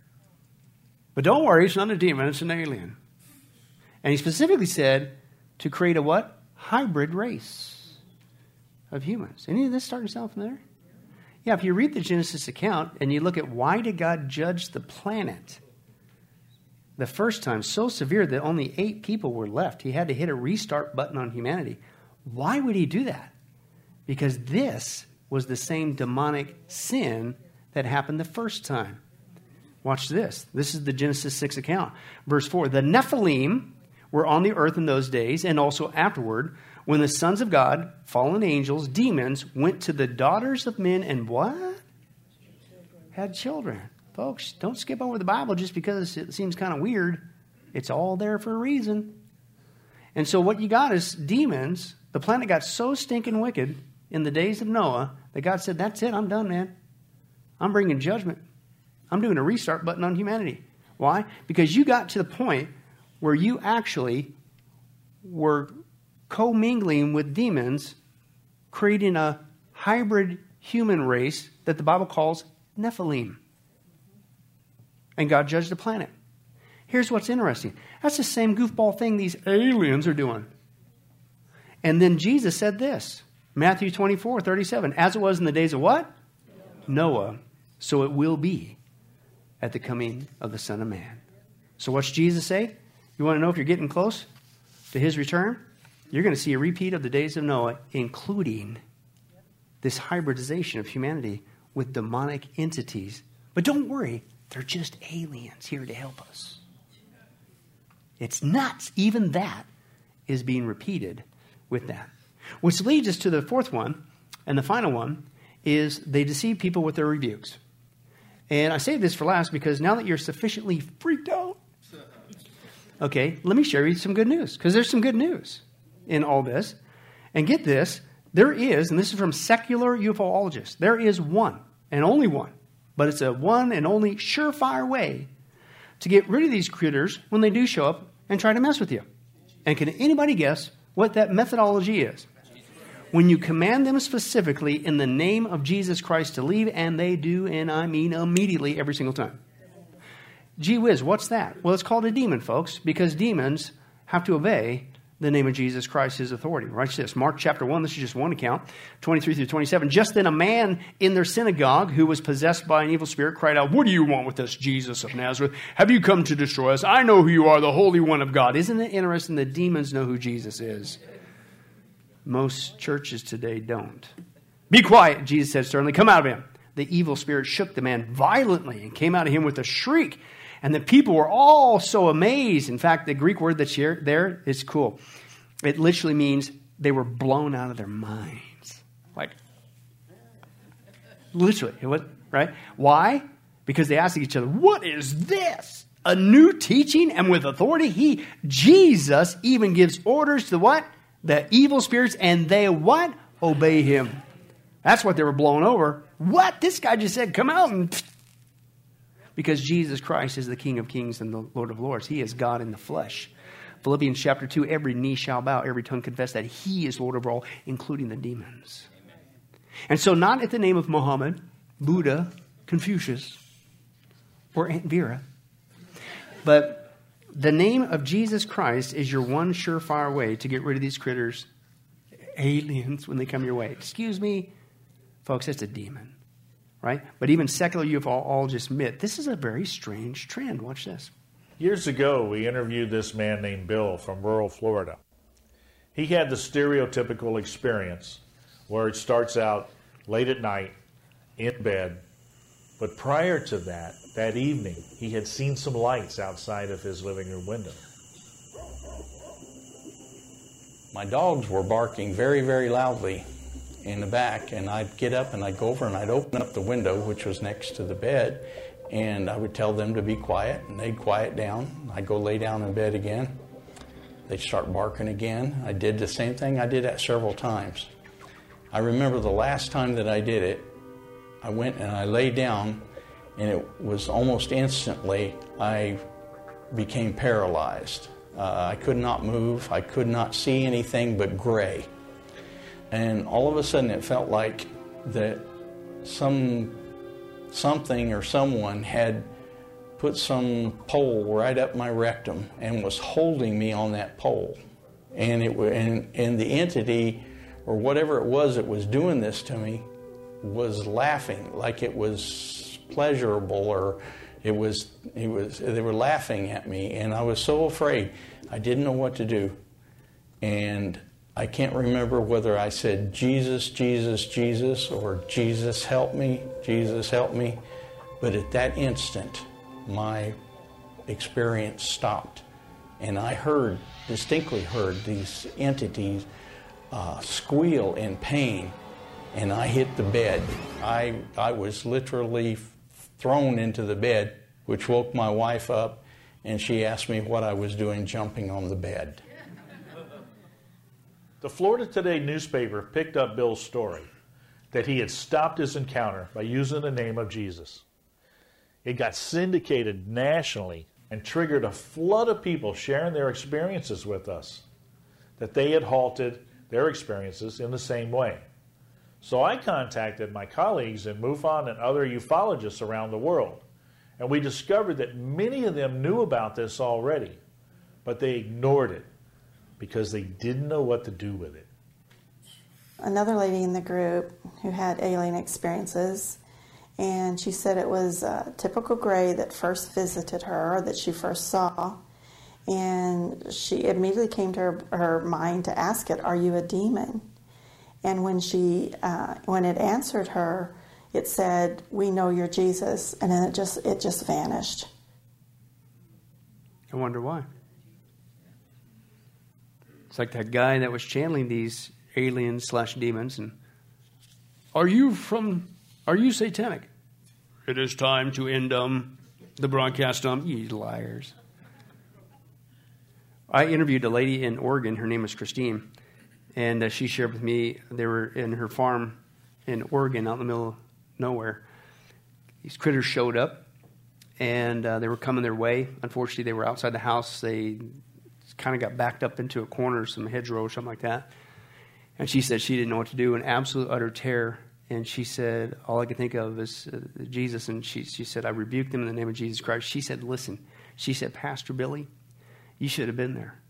A: But don't worry, it's not a demon, it's an alien. And he specifically said to create a what? Hybrid race of humans. Any of this starting to sound familiar? Yeah, if you read the Genesis account and you look at why did God judge the planet the first time so severe that only eight people were left. He had to hit a restart button on humanity. Why would he do that? Because this was the same demonic sin that happened the first time. Watch this. This is the Genesis six account. Verse four, the Nephilim were on the earth in those days and also afterward when the sons of God, fallen angels, demons, went to the daughters of men and what? Had children. Folks, don't skip over the Bible just because it seems kind of weird. It's all there for a reason. And so what you got is demons. The planet got so stinking wicked in the days of Noah that God said, that's it, I'm done, man. I'm bringing judgment. I'm doing a restart button on humanity. Why? Because you got to the point where you actually were commingling with demons, creating a hybrid human race that the Bible calls Nephilim. And God judged the planet. Here's what's interesting. That's the same goofball thing these aliens are doing. And then Jesus said this, Matthew twenty-four, thirty-seven, as it was in the days of what? Noah, so it will be at the coming of the Son of Man. So what's Jesus say? You want to know if you're getting close to his return? You're going to see a repeat of the days of Noah, including this hybridization of humanity with demonic entities. But don't worry, they're just aliens here to help us. It's nuts. Even that is being repeated with that. Which leads us to the fourth one, And the final one is they deceive people with their rebukes. And I say this for last because now that you're sufficiently freaked out, okay, let me share you some good news, because there's some good news in all this. And get this, there is, and this is from secular UFOologists, there is one and only one, but it's a one and only surefire way to get rid of these critters when they do show up and try to mess with you. And can anybody guess what that methodology is? When you command them specifically in the name of Jesus Christ to leave, and they do, and I mean immediately every single time. Gee whiz, what's that? Well, it's called a demon, folks, because demons have to obey the name of Jesus Christ, his authority. Watch this. Mark chapter one, this is just one account, twenty-three through twenty-seven. Just then a man in their synagogue who was possessed by an evil spirit cried out, "What do you want with us, Jesus of Nazareth? Have you come to destroy us? I know who you are, the Holy One of God." Isn't it interesting that demons know who Jesus is? Most churches today don't. "Be quiet," Jesus said sternly. "Come out of him." The evil spirit shook the man violently and came out of him with a shriek. And the people were all so amazed. In fact, the Greek word that's here, there is cool. It literally means they were blown out of their minds. Like, literally, right? Why? Because they asked each other, "What is this? A new teaching and with authority?" He, Jesus, even gives orders to what? The evil spirits, and they what? Obey him. That's what they were blown over. What? This guy just said, "Come out," and because Jesus Christ is the King of kings and the Lord of lords. He is God in the flesh. Philippians chapter two, every knee shall bow, every tongue confess that he is Lord over all, including the demons. Amen. And so not at the name of Muhammad, Buddha, Confucius, or Aunt Vera, but the name of Jesus Christ is your one surefire way to get rid of these critters, aliens, when they come your way. Excuse me, folks, that's a demon, right? But even secular UFOologists admit this is a very strange trend. Watch this.
S: Years ago, we interviewed this man named Bill from rural Florida. He had the stereotypical experience where it starts out late at night, in bed, but prior to that, that evening, he had seen some lights outside of his living room window.
T: My dogs were barking very, very loudly in the back, and I'd get up and I'd go over and I'd open up the window, which was next to the bed, and I would tell them to be quiet, and they'd quiet down. I'd go lay down in bed again. They'd start barking again. I did the same thing. I did that several times. I remember the last time that I did it, I went and I lay down, and it was almost instantly I became paralyzed. Uh, I could not move. I could not see anything but gray. And all of a sudden it felt like that some something or someone had put some pole right up my rectum and was holding me on that pole. And it and, and the entity or whatever it was that was doing this to me was laughing like it was pleasurable, or it was it was they were laughing at me, and I was so afraid. I didn't know what to do. And I can't remember whether I said Jesus, Jesus, Jesus, or Jesus help me, Jesus help me. But at that instant, my experience stopped. And I heard, distinctly heard, these entities uh, squeal in pain. And I hit the bed. I, I was literally thrown into the bed, which woke my wife up, and she asked me what I was doing jumping on the bed.
S: The Florida Today newspaper picked up Bill's story that he had stopped his encounter by using the name of Jesus. It got syndicated nationally and triggered a flood of people sharing their experiences with us, that they had halted their experiences in the same way. So I contacted my colleagues in MUFON and other ufologists around the world, and we discovered that many of them knew about this already, but they ignored it because they didn't know what to do with it.
M: Another lady in the group who had alien experiences, and she said it was a typical gray that first visited her, that she first saw, and she immediately came to her, her mind to ask it, "Are you a demon?" And when she, uh, when it answered her, it said, "We know you're Jesus," and then it just it just vanished.
A: I wonder why. It's like that guy that was channeling these aliens slash demons, and are you from, are you satanic? It is time to end um, the broadcast. Um, you liars. I interviewed a lady in Oregon. Her name was Christine. And uh, she shared with me, they were in her farm in Oregon, out in the middle of nowhere. These critters showed up, and uh, they were coming their way. Unfortunately, they were outside the house. They kind of got backed up into a corner, some hedgerow or something like that. And she said she didn't know what to do, in absolute utter terror. And she said, all I could think of is uh, Jesus. And she, she said, I rebuked them in the name of Jesus Christ. She said, listen, she said, Pastor Billy, you should have been there.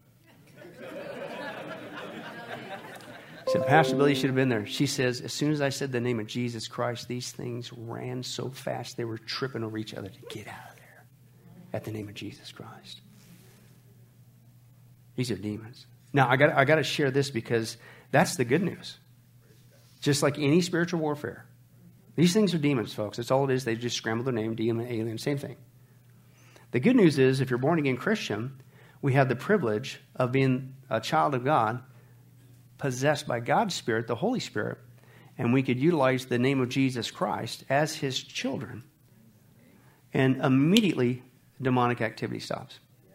A: She said, Pastor Billy, you should have been there. She says, as soon as I said the name of Jesus Christ, these things ran so fast they were tripping over each other to get out of there at the name of Jesus Christ. These are demons. Now, I got I got to share this because that's the good news. Just like any spiritual warfare, these things are demons, folks. That's all it is. They just scramble their name, demon, alien, same thing. The good news is if you're born again Christian, we have the privilege of being a child of God, possessed by God's Spirit, the Holy Spirit, and we could utilize the name of Jesus Christ as his children. And immediately, demonic activity stops.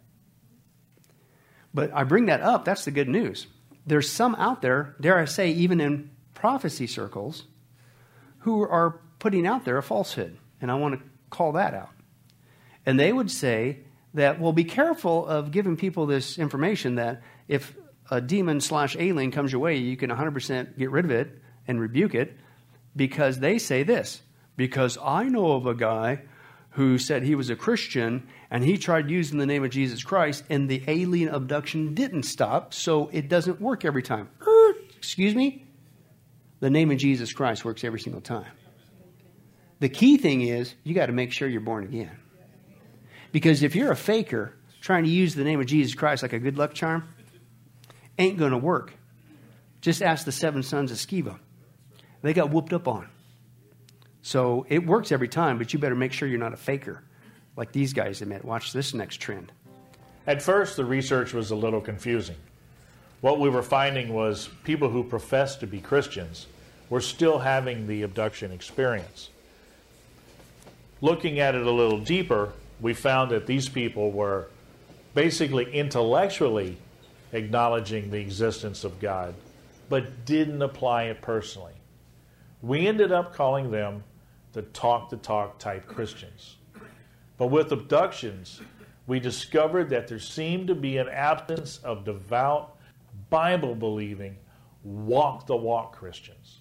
A: But I bring that up, that's the good news. There's some out there, dare I say, even in prophecy circles, who are putting out there a falsehood. And I want to call that out. And they would say that, well, be careful of giving people this information that if a demon slash alien comes your way, you can one hundred percent get rid of it and rebuke it, because they say this, because I know of a guy who said he was a Christian and he tried using the name of Jesus Christ and the alien abduction didn't stop, so it doesn't work every time. Er, excuse me? The name of Jesus Christ works every single time. The key thing is you got to make sure you're born again. Because if you're a faker trying to use the name of Jesus Christ like a good luck charm, ain't going to work. Just ask the seven sons of Sceva. They got whooped up on. So it works every time, but you better make sure you're not a faker like these guys admit. Watch this next trend.
S: At first, the research was a little confusing. What we were finding was people who professed to be Christians were still having the abduction experience. Looking at it a little deeper, we found that these people were basically intellectually acknowledging the existence of God, but didn't apply it personally. We ended up calling them the talk-the-talk type Christians. But with abductions, we discovered that there seemed to be an absence of devout, Bible-believing, walk-the-walk Christians.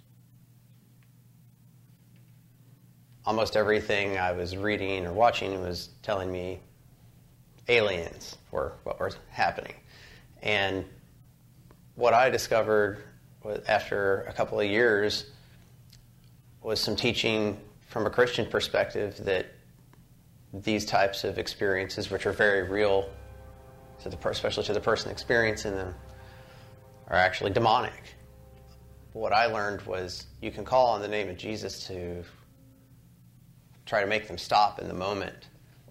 U: Almost everything I was reading or watching was telling me aliens were what was happening. And what I discovered was, after a couple of years, was some teaching from a Christian perspective that these types of experiences, which are very real, to the, especially to the person experiencing them, are actually demonic. What I learned was you can call on the name of Jesus to try to make them stop in the moment.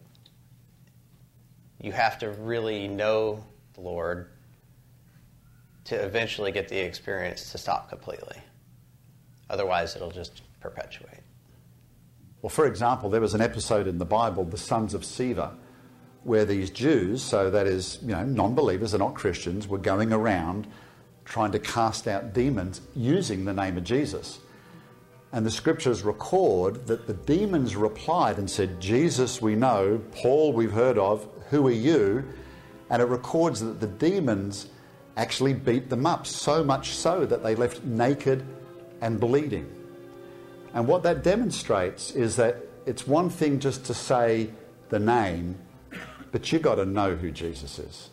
U: You have to really know the Lord to eventually get the experience to stop completely. Otherwise, it'll just perpetuate.
V: Well, for example, there was an episode in the Bible, the sons of Sceva, where these Jews, so that is, you know, non-believers, they're not Christians, were going around trying to cast out demons using the name of Jesus. And the scriptures record that the demons replied and said, Jesus we know, Paul we've heard of, who are you? And it records that the demons actually beat them up, so much so that they left naked and bleeding. And what that demonstrates is that it's one thing just to say the name, but you got to know who Jesus is.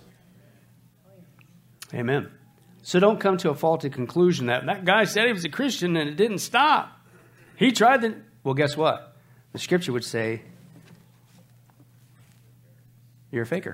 A: Amen. So don't come to a faulty conclusion that that guy said he was a Christian and it didn't stop. He tried the... Well, guess what? The scripture would say, you're a faker.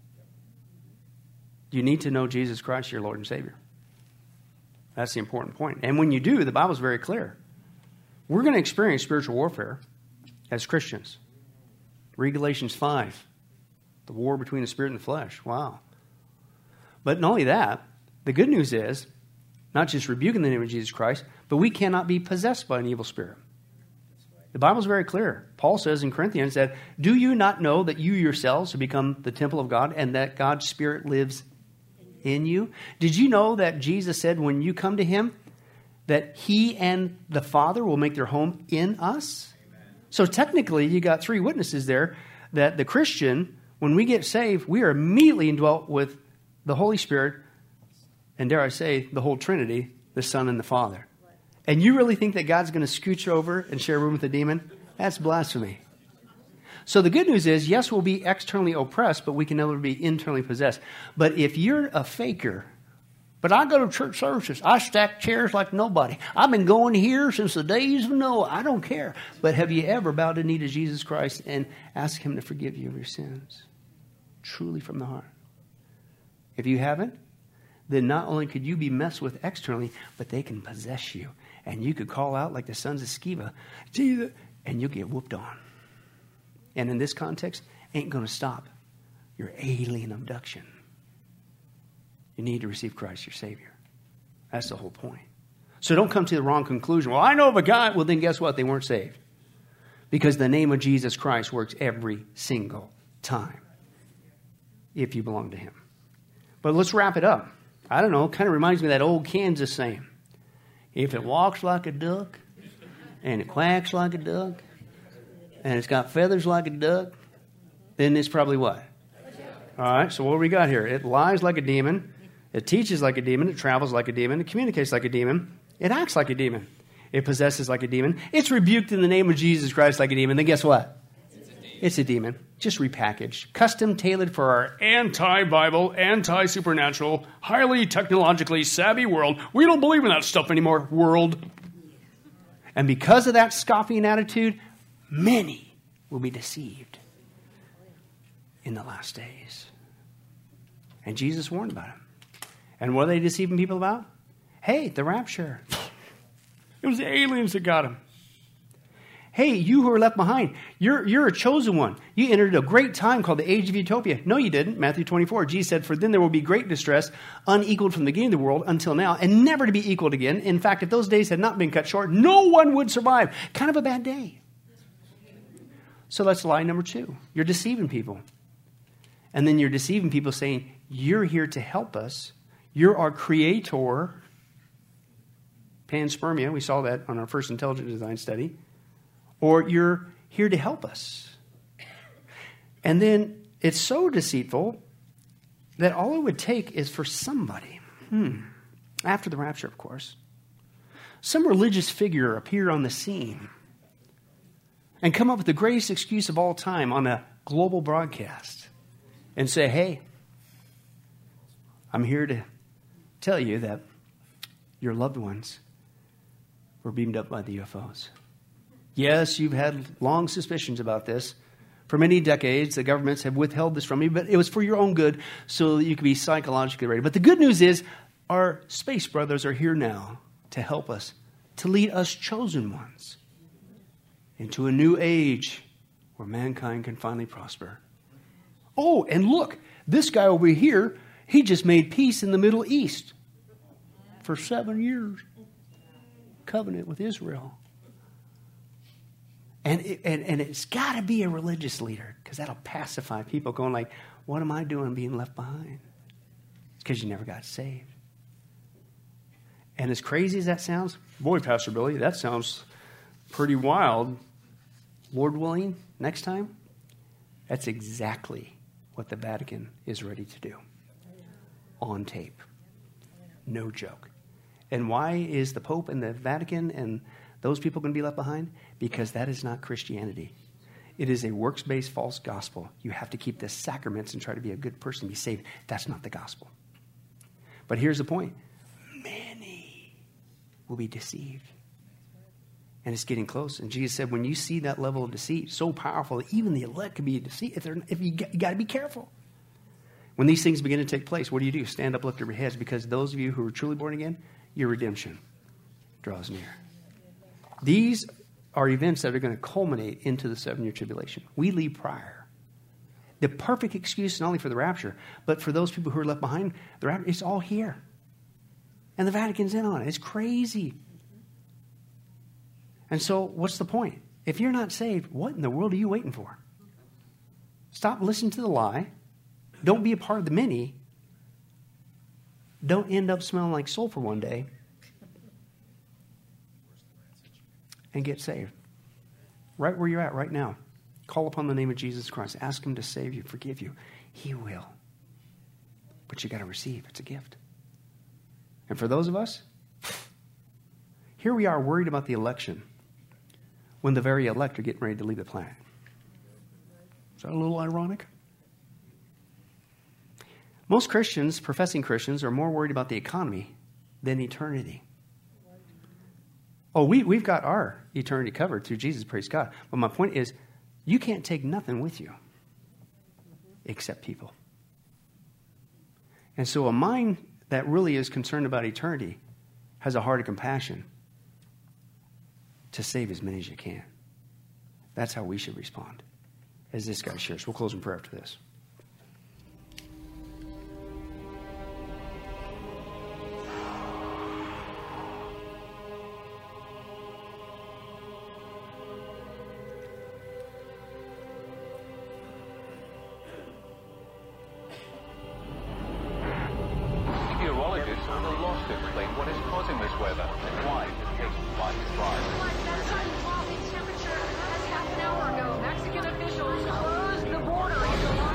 A: You need to know Jesus Christ, your Lord and Savior. That's the important point. And when you do, the Bible's very clear. We're going to experience spiritual warfare as Christians. Read Galatians five. The war between the spirit and the flesh. Wow. But not only that, the good news is not just rebuking the name of Jesus Christ, but we cannot be possessed by an evil spirit. The Bible is very clear. Paul says in Corinthians that, do you not know that you yourselves have become the temple of God and that God's Spirit lives in you? Did you know that Jesus said when you come to him, that he and the Father will make their home in us? Amen. So technically, you got three witnesses there that the Christian, when we get saved, we are immediately indwelt with the Holy Spirit, and dare I say, the whole Trinity, the Son and the Father. And you really think that God's going to scooch over and share a room with a demon? That's blasphemy. So the good news is, yes, we'll be externally oppressed, but we can never be internally possessed. But if you're a faker, but I go to church services, I stack chairs like nobody. I've been going here since the days of Noah. I don't care. But have you ever bowed the knee to Jesus Christ and asked him to forgive you of your sins? Truly from the heart. If you haven't, then not only could you be messed with externally, but they can possess you. And you could call out like the sons of Sceva, Jesus, and you'll get whooped on. And in this context, ain't going to stop your alien abduction. You need to receive Christ, your Savior. That's the whole point. So don't come to the wrong conclusion. Well, I know of a guy. Well, then guess what? They weren't saved. Because the name of Jesus Christ works every single time if you belong to him. But let's wrap it up. I don't know, kind of reminds me of that old Kansas saying. If it walks like a duck, and it quacks like a duck, and it's got feathers like a duck, then it's probably what? All right, so what do we got here? It lies like a demon. It teaches like a demon. It travels like a demon. It communicates like a demon. It acts like a demon. It possesses like a demon. It's rebuked in the name of Jesus Christ like a demon. Then guess what? It's a demon, just repackaged, custom tailored for our anti-Bible, anti-supernatural, highly technologically savvy world. We don't believe in that stuff anymore, world. And because of that scoffing attitude, many will be deceived in the last days. And Jesus warned about it. And what are they deceiving people about? Hey, the rapture. It was the aliens that got him. Hey, you who are left behind, you're, you're a chosen one. You entered a great time called the age of utopia. No, you didn't. Matthew twenty-four, Jesus said, for then there will be great distress, unequaled from the beginning of the world until now, and never to be equaled again. In fact, if those days had not been cut short, no one would survive. Kind of a bad day. So that's lie number two. You're deceiving people. And then you're deceiving people saying, you're here to help us. You're our creator. Panspermia, we saw that on our first intelligent design study. Or you're here to help us. And then it's so deceitful that all it would take is for somebody, hmm, after the rapture, of course, some religious figure appear on the scene and come up with the greatest excuse of all time on a global broadcast and say, hey, I'm here to tell you that your loved ones were beamed up by the U F Os. Yes, you've had long suspicions about this. For many decades, the governments have withheld this from you, but it was for your own good so that you could be psychologically ready. But the good news is our space brothers are here now to help us, to lead us chosen ones into a new age where mankind can finally prosper. Oh, and look, this guy over here, he just made peace in the Middle East for seven years. Covenant with Israel. And, it, and, and it's got to be a religious leader because that'll pacify people going like, what am I doing being left behind? It's because you never got saved. And as crazy as that sounds, boy, Pastor Billy, that sounds pretty wild. Lord willing, next time, that's exactly what the Vatican is ready to do. On tape. No joke. And why is the Pope and the Vatican and those people going to be left behind? Because that is not Christianity. It is a works-based false gospel. You have to keep the sacraments and try to be a good person to be saved. That's not the gospel. But here's the point. Many will be deceived. And it's getting close. And Jesus said, when you see that level of deceit, so powerful that even the elect can be deceived, if, if you, you got to be careful. When these things begin to take place, what do you do? Stand up, lift your heads, because those of you who are truly born again, your redemption draws near. These are events that are going to culminate into the seven-year tribulation. We leave prior. The perfect excuse not only for the rapture, but for those people who are left behind, the rapture, it's all here. And the Vatican's in on it. It's crazy. And so what's the point? If you're not saved, what in the world are you waiting for? Stop listening to the lie. Don't be a part of the many. Don't end up smelling like sulfur one day. And get saved. Right where you're at right now. Call upon the name of Jesus Christ. Ask him to save you, forgive you. He will. But you got to receive. It's a gift. And for those of us, here we are worried about the election when the very elect are getting ready to leave the planet. Is that a little ironic? Most Christians, professing Christians, are more worried about the economy than eternity. Oh, we, we've got our eternity covered through Jesus, praise God. But my point is, you can't take nothing with you except people. And so a mind that really is concerned about eternity has a heart of compassion to save as many as you can. That's how we should respond, as this guy shares. We'll close in prayer after this.
B: Meteorologists are at a loss to explain what is causing this weather and why it is taking flight to fly.
C: That sudden drop in temperature just half an hour ago. Mexican officials closed the border in July.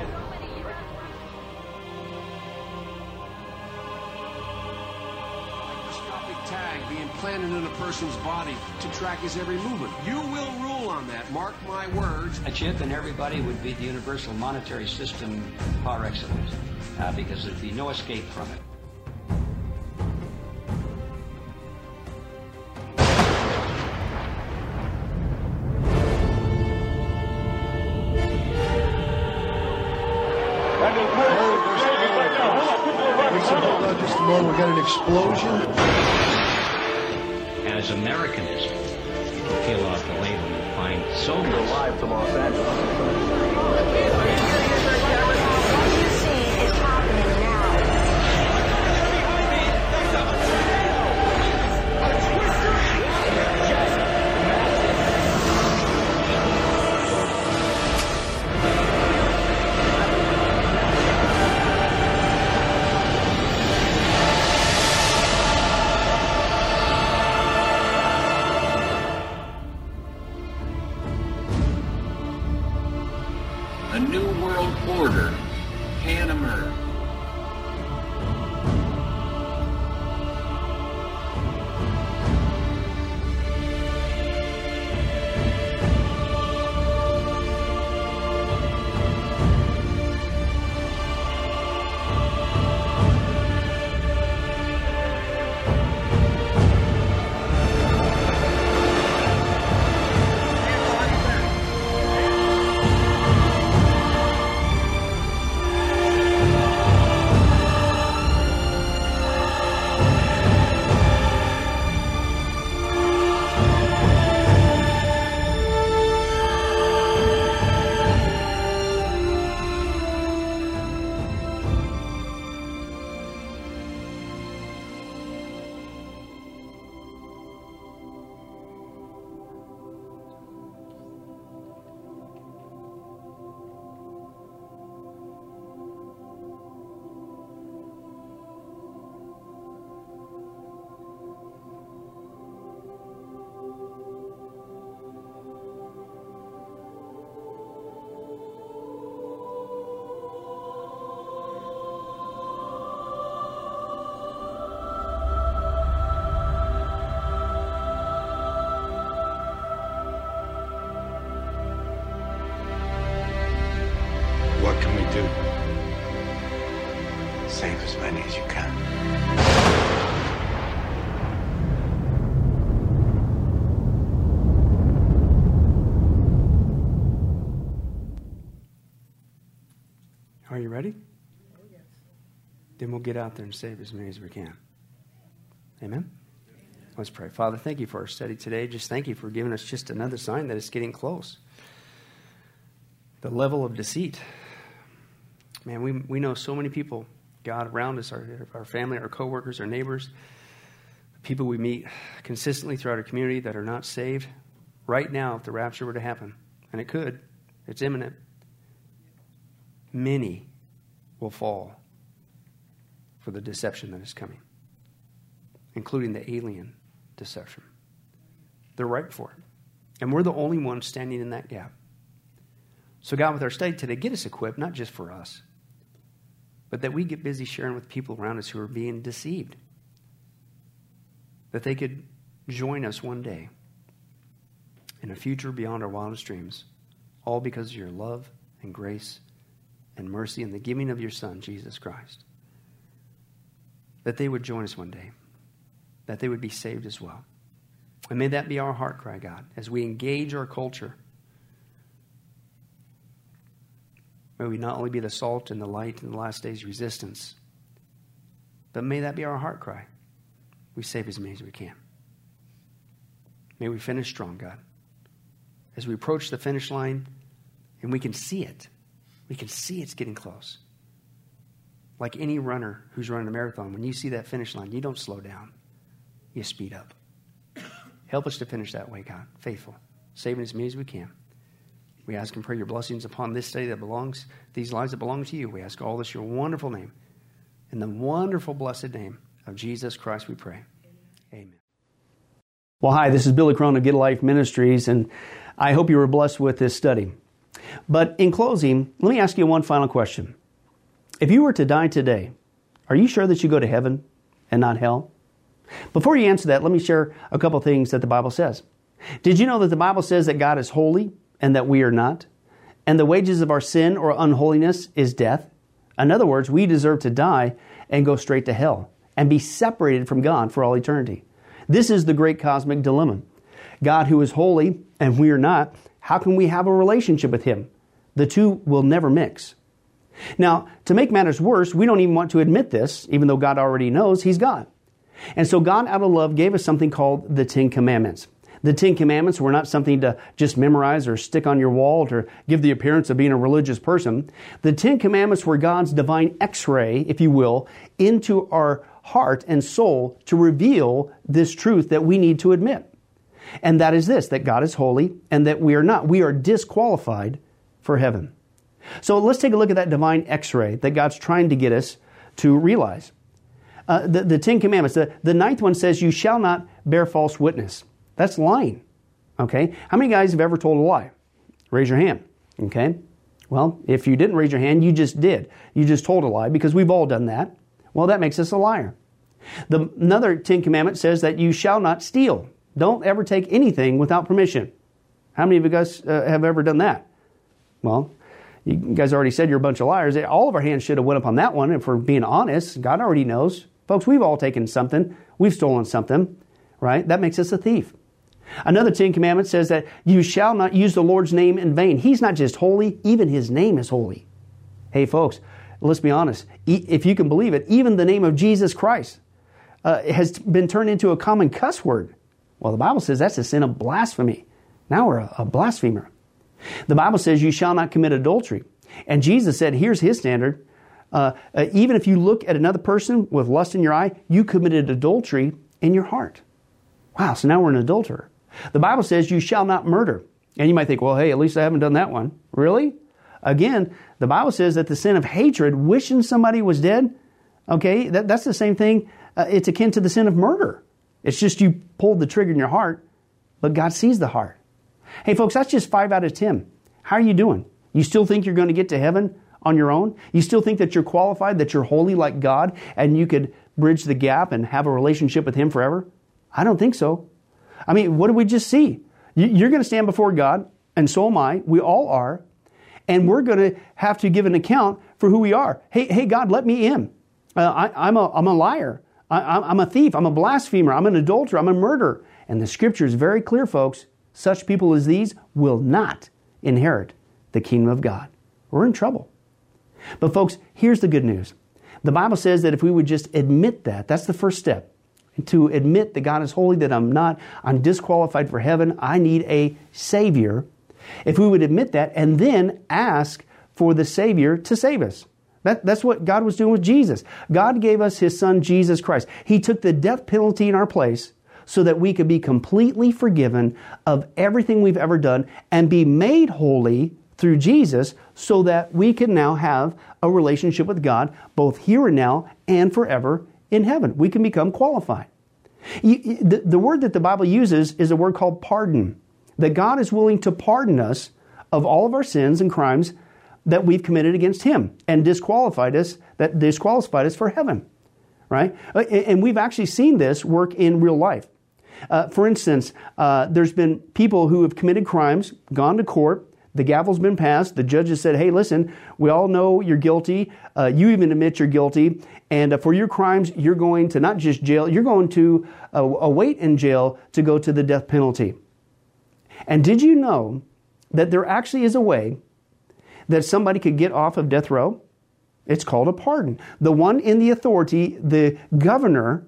W: Microscopic tag being planted in a person's body to track his every movement. You will rule on that. Mark my words.
X: A chip in everybody would be the universal monetary system par excellence, uh, because there'd be no escape from it.
W: Hold on just a moment. We got an explosion.
Y: As Americanism, you can peel off the label and find so much.
B: We're live from Los Angeles.
Y: A new world order can emerge.
Z: What can we do? Save as many as you can.
A: Are you ready? Then we'll get out there and save as many as we can. Amen? Let's pray. Father, thank you for our study today. Just thank you for giving us just another sign that it's getting close. The level of deceit. Man, we we know so many people God, around us, our, our family, our coworkers, our neighbors, people we meet consistently throughout our community that are not saved. Right now, if the rapture were to happen, and it could, it's imminent, many will fall for the deception that is coming, including the alien deception. They're ripe for it. And we're the only ones standing in that gap. So God, with our study today, get us equipped, not just for us, but that we get busy sharing with people around us who are being deceived. That they could join us one day in a future beyond our wildest dreams, all because of your love and grace and mercy and the giving of your Son, Jesus Christ. That they would join us one day, that they would be saved as well. And may that be our heart cry, God, as we engage our culture. May we not only be the salt and the light in the last days' resistance, but may that be our heart cry. We save as many as we can. May we finish strong, God. As we approach the finish line, and we can see it. We can see it's getting close. Like any runner who's running a marathon, when you see that finish line, you don't slow down. You speed up. Help us to finish that way, God, faithful, saving as many as we can. We ask and pray your blessings upon this day that belongs, these lives that belong to you. We ask all this in your wonderful name. In the wonderful, blessed name of Jesus Christ, we pray. Amen. Well, hi, this is Billy Crone of Get a Life Ministries, and I hope you were blessed with this study. But in closing, let me ask you one final question. If you were to die today, are you sure that you go to heaven and not hell? Before you answer that, let me share a couple things that the Bible says. Did you know that the Bible says that God is holy and that we are not? And the wages of our sin or unholiness is death? In other words, we deserve to die and go straight to hell and be separated from God for all eternity. This is the great cosmic dilemma. God, who is holy and we are not, how can we have a relationship with Him? The two will never mix. Now, to make matters worse, we don't even want to admit this, even though God already knows He's God. And so God, out of love, gave us something called the Ten Commandments. The Ten Commandments were not something to just memorize or stick on your wall to give the appearance of being a religious person. The Ten Commandments were God's divine X-ray, if you will, into our heart and soul to reveal this truth that we need to admit. And that is this, that God is holy and that we are not. We are disqualified for heaven. So let's take a look at that divine X-ray that God's trying to get us to realize. Uh, the, the Ten Commandments, the, the ninth one says, you shall not bear false witness. That's lying. Okay? How many guys have ever told a lie? Raise your hand. Okay? Well, if you didn't raise your hand, you just did. You just told a lie because we've all done that. Well, that makes us a liar. The, another Ten Commandment says that you shall not steal. Don't ever take anything without permission. How many of you guys uh, have ever done that? Well, you guys already said you're a bunch of liars. All of our hands should have went up on that one. If we're being honest, God already knows. Folks, we've all taken something. We've stolen something, right? That makes us a thief. Another Ten Commandments says that you shall not use the Lord's name in vain. He's not just holy, even His name is holy. Hey, folks, let's be honest. If you can believe it, even the name of Jesus Christ uh, has been turned into a common cuss word. Well, the Bible says that's a sin of blasphemy. Now we're a, a blasphemer. The Bible says you shall not commit adultery. And Jesus said, here's His standard. Uh, uh, even if you look at another person with lust in your eye, you committed adultery in your heart. Wow, so now we're an adulterer. The Bible says you shall not murder. And you might think, well, hey, at least I haven't done that one. Really? Again, the Bible says that the sin of hatred, wishing somebody was dead, okay, that, that's the same thing. Uh, it's akin to the sin of murder. It's just you pulled the trigger in your heart, but God sees the heart. Hey, folks, that's just five out of ten. How are you doing? You still think you're going to get to heaven on your own? You still think that you're qualified, that you're holy like God, and you could bridge the gap and have a relationship with Him forever? I don't think so. I mean, what did we just see? You're going to stand before God, and so am I. We all are. And we're going to have to give an account for who we are. Hey, hey, God, let me in. Uh, I, I'm, a, I'm a liar. I, I'm a thief. I'm a blasphemer. I'm an adulterer. I'm a murderer. And the Scripture is very clear, folks. Such people as these will not inherit the kingdom of God. We're in trouble. But folks, here's the good news. The Bible says that if we would just admit that, that's the first step. To admit that God is holy, that I'm not, I'm disqualified for heaven, I need a Savior. If we would admit that and then ask for the Savior to save us. That, that's what God was doing with Jesus. God gave us His Son, Jesus Christ. He took the death penalty in our place so that we could be completely forgiven of everything we've ever done and be made holy through Jesus so that we can now have a relationship with God both here and now and forever in heaven. We can become qualified. You, the, the word that the Bible uses is a word called pardon. That God is willing to pardon us of all of our sins and crimes that we've committed against Him and disqualified us, that disqualified us for heaven, right? And we've actually seen this work in real life. Uh, for instance, uh, there's been people who have committed crimes, gone to court, the gavel's been passed, the judge has said, hey, listen, we all know you're guilty, uh, you even admit you're guilty, and uh, for your crimes, you're going to not just jail, you're going to uh, await in jail to go to the death penalty. And did you know that there actually is a way that somebody could get off of death row? It's called a pardon. The one in the authority, the governor,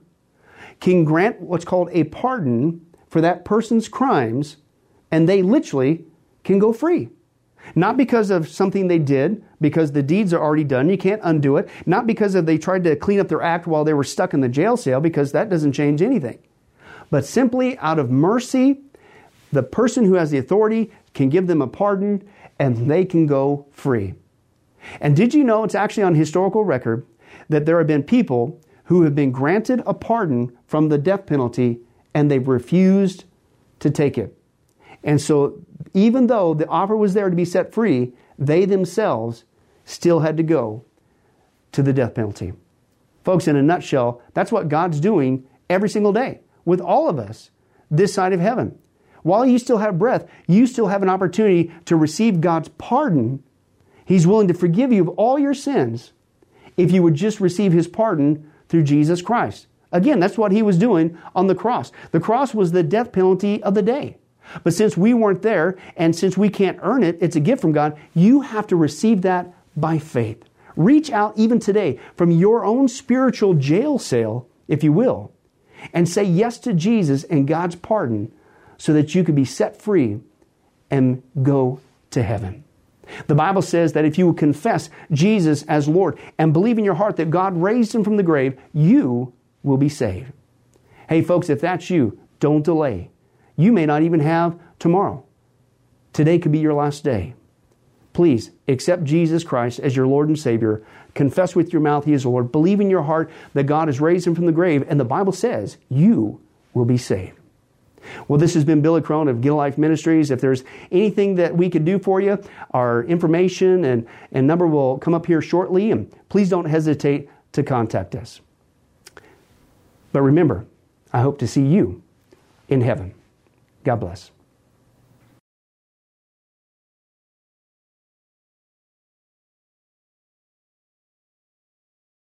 A: can grant what's called a pardon for that person's crimes, and they literally can go free. Not because of something they did, because the deeds are already done, you can't undo it. Not because of they tried to clean up their act while they were stuck in the jail cell, because that doesn't change anything. But simply out of mercy, the person who has the authority can give them a pardon and they can go free. And did you know it's actually on historical record that there have been people who have been granted a pardon from the death penalty and they've refused to take it. And so even though the offer was there to be set free, they themselves still had to go to the death penalty. Folks, in a nutshell, that's what God's doing every single day with all of us this side of heaven. While you still have breath, you still have an opportunity to receive God's pardon. He's willing to forgive you of all your sins if you would just receive His pardon through Jesus Christ. Again, that's what He was doing on the cross. The cross was the death penalty of the day. But since we weren't there, and since we can't earn it, it's a gift from God, you have to receive that by faith. Reach out even today from your own spiritual jail cell, if you will, and say yes to Jesus and God's pardon so that you could be set free and go to heaven. The Bible says that if you will confess Jesus as Lord and believe in your heart that God raised Him from the grave, you will be saved. Hey folks, if that's you, don't delay. You may not even have tomorrow. Today could be your last day. Please accept Jesus Christ as your Lord and Savior. Confess with your mouth He is Lord. Believe in your heart that God has raised Him from the grave. And the Bible says you will be saved. Well, this has been Billy Crone of Get a Life Ministries. If there's anything that we could do for you, our information and, and number will come up here shortly. And please don't hesitate to contact us. But remember, I hope to see you in heaven. God bless.